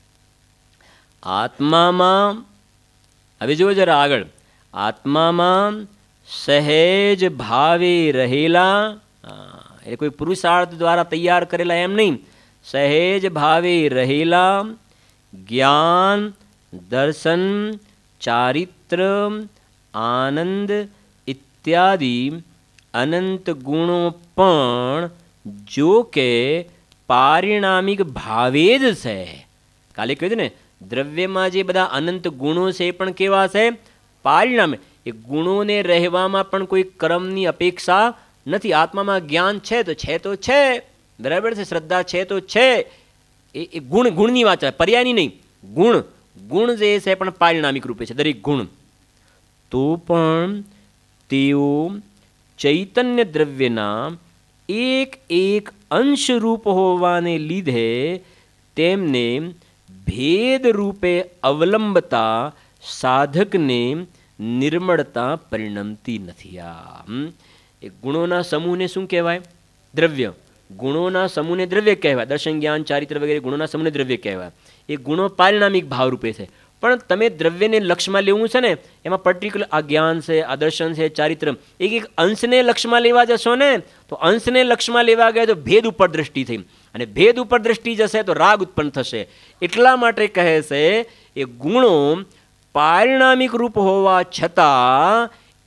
આત્મામાં, હવે જુઓ જરા આગળ, આત્મામાં સહેજ ભાવે રહેલા, એ કોઈ પુરુષાર્થ દ્વારા તૈયાર કરેલા એમ નહીં, સહેજ ભાવે રહેલા જ્ઞાન, દર્શન, ચારિત્ર, આનંદ ઇત્યાદિ અનંત ગુણો પણ જો કે પારિણામિક ભાવે જ છે. કાલે કહ્યું ને, દ્રવ્યમાં જે બધા અનંત ગુણો છે એ પણ કેવા છે? પારિણામે. એ ગુણોને રહેવામાં પણ કોઈ કર્મની અપેક્ષા નથી. આત્મામાં જ્ઞાન છે તો છે તો છે, બરાબર છે, શ્રદ્ધા છે તો છે, એ ગુણ, ગુણની વાત છે, પર્યાયની નહીં. ગુણ, ગુણ જે છે પણ પારિણામિક રૂપે છે, દરેક ગુણ. તો પણ તેઓ ચૈતન્ય દ્રવ્યના એક એક અંશરૂપ હોવાને લીધે તેમને ભેદ રૂપે અવલંબતા સાધકને નિર્મળતા પરિણમતી નથી. આ એ ગુણોના સમૂહને શું કહેવાય? દ્રવ્ય. ગુણોના સમૂહને દ્રવ્ય કહેવાય. દર્શન, જ્ઞાન, ચારિત્ર વગેરે ગુણોના સમૂહને દ્રવ્ય કહેવાય. એ ગુણો પારિણામિક ભાવરૂપે છે. પણ તમે દ્રવ્યને લક્ષમાં લેવું છે ને, એમાં પર્ટિક્યુલર આ જ્ઞાન છે, આ દર્શન છે, ચારિત્ર, એક એક અંશને લક્ષમાં લેવા જશો ને, તો અંશને લક્ષમાં લેવા ગયા તો ભેદ ઉપર દ્રષ્ટિ થઈ, અને ભેદ ઉપર દ્રષ્ટિ જશે તો રાગ ઉત્પન્ન થશે. એટલા માટે કહે છે એ ગુણો પારિણામિક રૂપ હોવા છતાં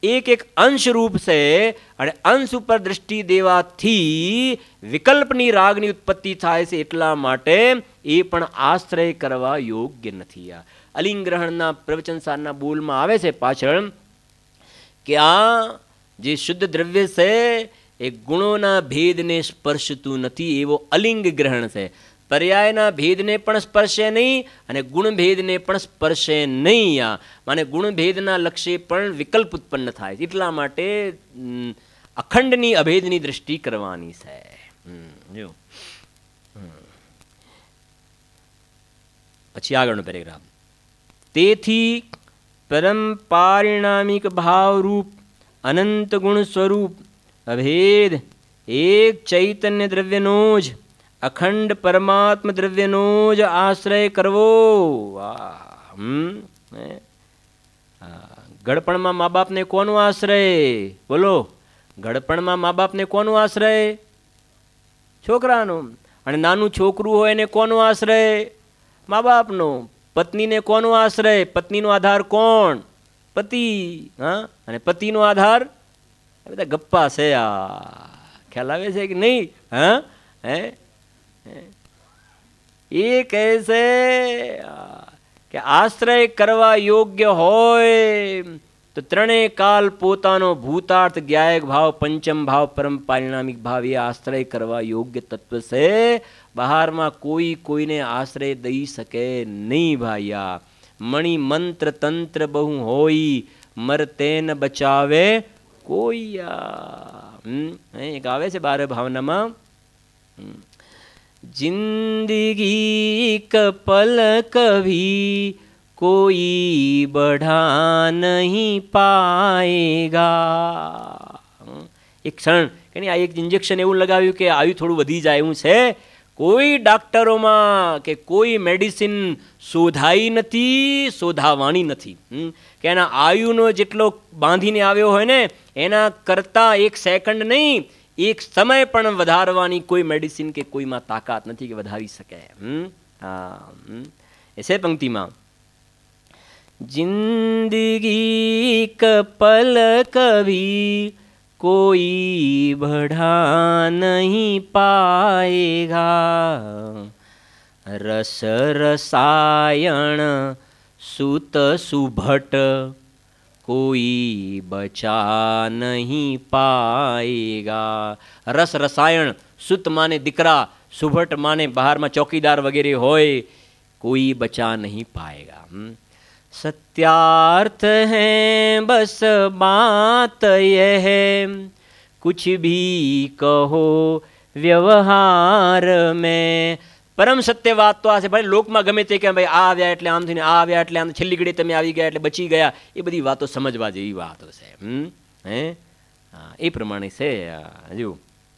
એક એક અંશ રૂપ છે અને અંશ ઉપર દ્રષ્ટિ દેવાથી વિકલ્પની રાગની ઉત્પત્તિ થાય છે. એટલા માટે એ પણ આશ્રય કરવા યોગ્ય નથી. આ અલિંગ ગ્રહણના પ્રવચન સારના બોલમાં આવે છે પાછળ કે આ જે શુદ્ધ દ્રવ્ય છે એ ગુણોના ભેદને સ્પર્શતું નથી, એવો અલિંગ ગ્રહણ છે. પર્યાયના ભેદને પણ સ્પર્શે નહીં અને ગુણભેદને પણ સ્પર્શે નહીં. આ માને ગુણભેદના લક્ષ્ય પણ વિકલ્પ ઉત્પન્ન થાય. એટલા માટે અખંડની અભેદની દ્રષ્ટિ કરવાની છે. જો પછી આગળનો પેરેગ્રાફ. તેથી પરમ પારિણામિક ભાવરૂપ અનંત ગુણ સ્વરૂપ અભેદ એક ચૈતન્ય દ્રવ્યનો જ અખંડ પરમાત્મ દ્રવ્યનો જ આશ્રય કરવો. હમ ગળપણમાં મા બાપને કોનો આશ્રય? બોલો, ગળપણમાં મા બાપને કોનો આશ્રય? છોકરાનો. અને નાનું છોકરું હોય એને કોનો આશ્રય? મા બાપનો. પત્નીને કોનો આશ્રય? પત્નીનો આધાર કોણ? પતિ. હા, અને પતિનો આધાર બધા ગપ્પા છે. આ ખ્યાલ આવે છે કે નહીં? હા, હે એ કહે છે કે આશ્રય કરવા યોગ્ય હોય તો ત્રણેય કાલ પોતાનો ભૂતાર્થ જ્ઞાયક ભાવ પંચમ ભાવ પરમ પારિણામિક ભાવ એ આશ્રય કરવા યોગ્ય તત્વ છે. બહારમાં કોઈ કોઈને આશ્રય દઈ શકે નહીં ભાઈયા. મણિ મંત્ર તંત્ર બહુ હોય મરતે ન બચાવે કોઈ. એક આવે છે બાર ભાવનામાં, जिंदगी कपल कभी कोई बढ़ा नहीं पाएगा. એક ક્ષણ કે નહીં, આ એક ઇન્જેક્શન એવું લગાવ્યું કે આયુ થોડું વધી જાય એવું છે. કોઈ ડાક્ટરોમાં કે કોઈ મેડિસિન શોધાઈ નથી, શોધાવાની નથી. કે એના આયુનો જેટલો બાંધીને આવ્યો હોય ને એના કરતાં એક સેકન્ડ નહીં, એક સમય પણ વધારવાની કોઈ મેડિસિન કે કોઈમાં તાકાત નથી કે વધારી શકે. હમ હા એસે પંક્તિમાં જિંદગી કપલ કભી કોઈ बढ़ा नहीं पाएगा. रस रसायन सुत सुभट કોઈ બચા નહીં પાએગા. રસ રસાયણ, સુત માને દીકરા, સુભટ માને બહારમાં ચોકીદાર વગેરે હોય, કોઈ બચા નહીં પાએગા. સત્યાર્થ હૈ બસ બાત યહ કુછ ભી કહો વ્યવહાર મેં. પરમ સત્ય વાત તો આ છે. ભાઈ લોકમાં ગમે તે કે ભાઈ આ આવ્યા એટલે આમ થઈને, આ આવ્યા એટલે આમ, છેલ્લી ઘડી તમે આવી ગયા એટલે બચી ગયા, એ બધી વાતો સમજવા જેવી વાતો છે. હમ હે હા એ પ્રમાણે છે. હજુ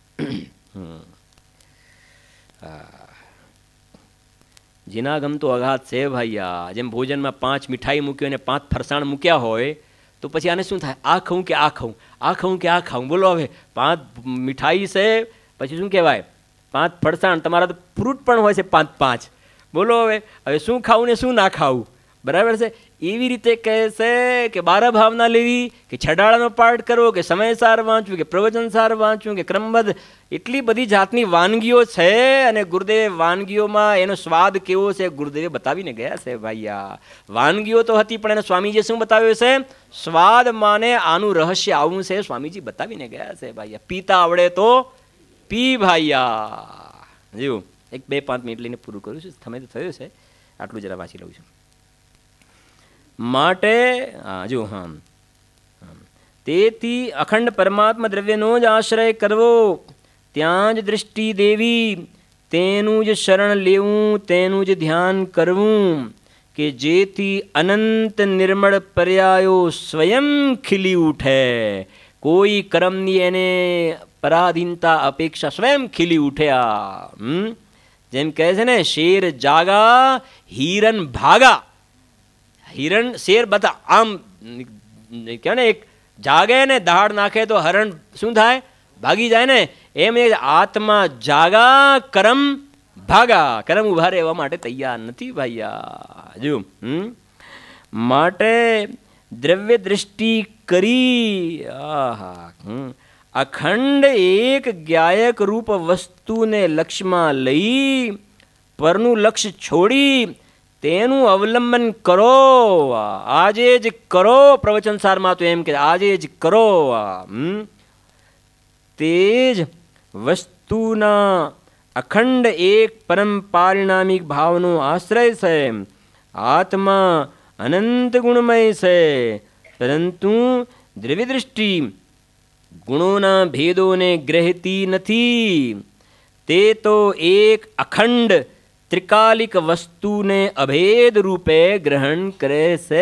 જીના ગમતો અઘાત છે ભાઈયા. જેમ ભોજનમાં પાંચ મીઠાઈ મૂક્યો અને પાંચ ફરસાણ મૂક્યા હોય તો પછી આને શું થાય? આ ખાઉં કે આ ખાઉં, આ ખાઉં કે આ ખાઉં? બોલો હવે પાંચ મીઠાઈ છે પછી શું કહેવાય? પાંચ ફરસાણ. તમારા તો ફ્રૂટ પણ હોય છે પાંચ પાંચ. બોલો હવે હવે શું ખાવું ને શું ના ખાવું? બરાબર છે. એવી રીતે કહે છે કે બાર ભાવના લેવી કે છડાળાનો પાઠ કરવો કે સમયસાર વાંચવું કે પ્રવચનસાર વાંચવું કે ક્રમબદ્ધ, એટલી બધી જાતની વાનગીઓ છે. અને ગુરુદેવે વાનગીઓમાં એનો સ્વાદ કેવો છે ગુરુદેવે બતાવીને ગયા છે ભાઈયા. વાનગીઓ તો હતી પણ એનો સ્વામીજીએ શું બતાવ્યું છે? સ્વાદ માને આનું રહસ્ય આવું છે સ્વામીજી બતાવીને ગયા છે ભાઈયા. પીતા આવડે તો પી ભાઈયા. જીવ એક બે પાંચ મિનિટ લઈને પૂરું કરું છું. સમય તો થયો છે, આટલું જરા વાંચી લઉં છું. માટે હા જો હા તેથી અખંડ પરમાત્મા દ્રવ્યનો જ આશ્રય કરવો, ત્યાં જ દૃષ્ટિ દેવી, તેનું જ શરણ લેવું, તેનું જ ધ્યાન કરવું કે જેથી અનંત નિર્મળ પર્યાયો સ્વયં ખીલી ઉઠે. કોઈ કર્મની એને પરાધીનતા અપેક્ષા સ્વયં ખીલી ઉઠ્યા. હમ જેમ કહે છે ને, શેર જાગા હિરણ ભાગા. હિરણ શેર બધા આમ કહે ને, એક જાગે ને દહાડ નાખે તો હરણ શું થાય? ભાગી જાય ને. એમ એ આત્મા જાગા, કરમ ભાગા. કરમ ઉભા રહેવા માટે તૈયાર નથી ભાઈયા. જો હમ માટે દ્રવ્ય દ્રષ્ટિ કરી આહા અખંડ એક જ્ઞાયક રૂપ વસ્તુને લક્ષ્યમાં લઈ પરનું લક્ષ્ય છોડી તેનું અવલંબન કરો. આજે જ કરો. પ્રવચન સારમાં તો એમ કે આજે જ કરો. તે જ વસ્તુના અખંડ એક પરમ પારિણામિક ભાવનો આશ્રય છે. આત્મા અનંત ગુણમય છે, પરંતુ દ્રવ્ય દૃષ્ટિ ગુણોના ભેદોને ગ્રહતી નથી. તે તો એક અખંડ ત્રિકાલિક વસ્તુને અભેદ રૂપે ગ્રહણ કરે છે.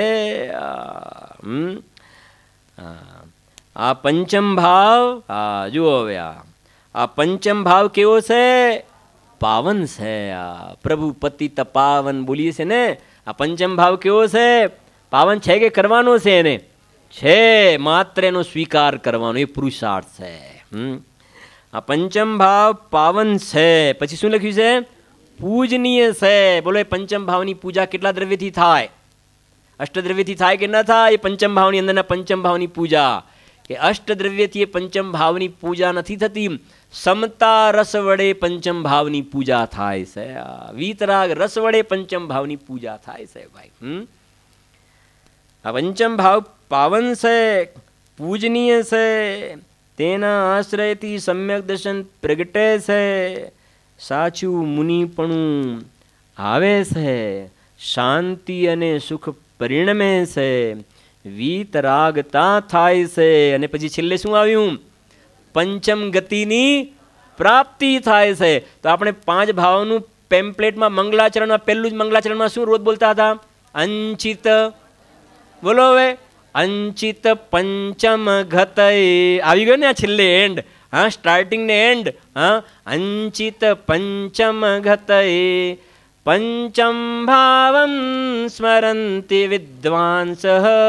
આ પંચમ ભાવ આ જુઓ હવે આ આ પંચમ ભાવ કેવો છે? પાવન છે. આ પ્રભુ પતિત પાવન બોલીએ છે ને. આ પંચમ ભાવ કેવો છે? પાવન છે કે કરવાનો છે? એને છે, માત્ર એનો સ્વીકાર કરવાનો, એ પુરુષાર્થ છે. હમ આ પંચમ ભાવ પાવન છે. પછી શું લખ્યું છે? પૂજનીય છે. બોલો એ પંચમ ભાવની પૂજા કેટલા દ્રવ્યથી થાય? અષ્ટદ્રવ્યથી થાય કે ન થાય? એ પંચમ ભાવની અંદરના પંચમ ભાવની પૂજા કે અષ્ટદ્રવ્યથી એ પંચમ ભાવની પૂજા નથી થતી. સમતા રસ વડે પંચમ ભાવની પૂજા થાય છે. વીતરાગ રસ વડે પંચમ ભાવની પૂજા થાય છે ભાઈ. હમ આ પંચમ ભાવ પાવન છે, પૂજનીય છે. તેના આશ્રયથી સમ્યક દર્શન પ્રગટે છે. સાચું મુનિપણું આવે છે. શાંતિ અને સુખ પરિણમે છે. વીતરાગતા થાય છે. અને પછી છેલ્લે શું આવ્યું? પંચમ ગતિની પ્રાપ્તિ થાય છે. તો આપણે પાંચ ભાવનું પેમ્પલેટમાં મંગલાચરણમાં પહેલું જ મંગલાચરણમાં શું રોજ બોલતા હતા? અંચિત. બોલો હવે. અંચિત પંચમ ગત આવી ગયો ને આ છેલ્લે એન્ડ. હા, સ્ટાર્ટિંગ ને એન્ડ. હા, અંચિત પંચમ ગત પંચમ ભાવમ સ્મરંતિ વિદ્વાંસ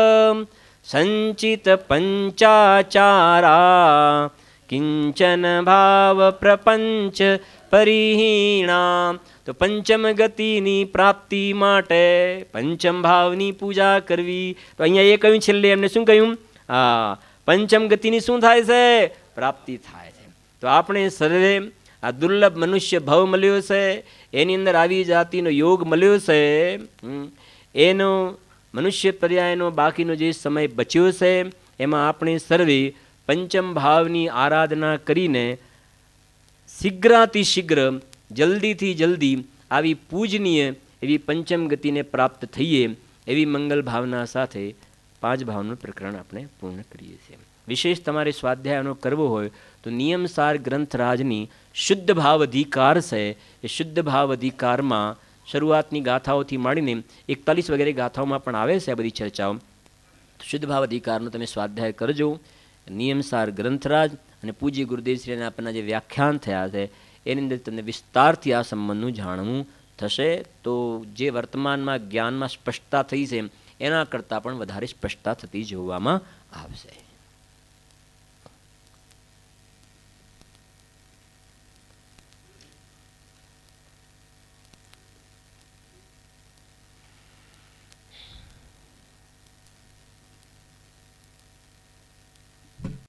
સંચિત પંચાચારા કિંચન ભાવ પ્રપંચ પરિહીણા. તો પંચમ ગતિની પ્રાપ્તિ માટે પંચમ ભાવની પૂજા કરવી. તો અહીંયા એ કહ્યું છેલ્લે એમને શું કહ્યું? હા, પંચમ ગતિની શું થાય છે? પ્રાપ્તિ થાય છે. તો આપણે સર્વે આ દુર્લભ મનુષ્ય ભાવ મળ્યો છે, એની અંદર આવી જાતિનો યોગ મળ્યો છે. એનો મનુષ્ય પર્યાયનો બાકીનો જે સમય બચ્યો છે એમાં આપણે સર્વે પંચમ ભાવની આરાધના કરીને શીઘ્રાતિ શીઘ્ર જલ્દીથી જલ્દી આવી પૂજનીય એવી પંચમ ગતિને પ્રાપ્ત થઈએ એવી મંગલ ભાવના સાથે પાંચ ભાવનું પ્રકરણ આપણે પૂર્ણ કરીએ છીએ. વિશેષ તમારે સ્વાધ્યાયનો કરવો હોય તો નિયમસાર ગ્રંથરાજની શુદ્ધ ભાવ અધિકાર છે. એ શુદ્ધ ભાવ અધિકારમાં શરૂઆતની ગાથાઓથી માંડીને એકતાલીસ વગેરે ગાથાઓમાં પણ આવે છે આ બધી ચર્ચાઓ. શુદ્ધ ભાવ અધિકારનો તમે સ્વાધ્યાય કરજો. નિયમસાર ગ્રંથરાજ અને પૂજ્ય ગુરુદેવશ્રીને આપણના જે વ્યાખ્યાન થયા છે એની અંદર તમને વિસ્તારથી આ સંબંધનું જાણવું થશે. તો જે વર્તમાનમાં જ્ઞાનમાં સ્પષ્ટતા થઈ છે એના કરતાં પણ વધારે સ્પષ્ટતા થતી જોવામાં આવશે.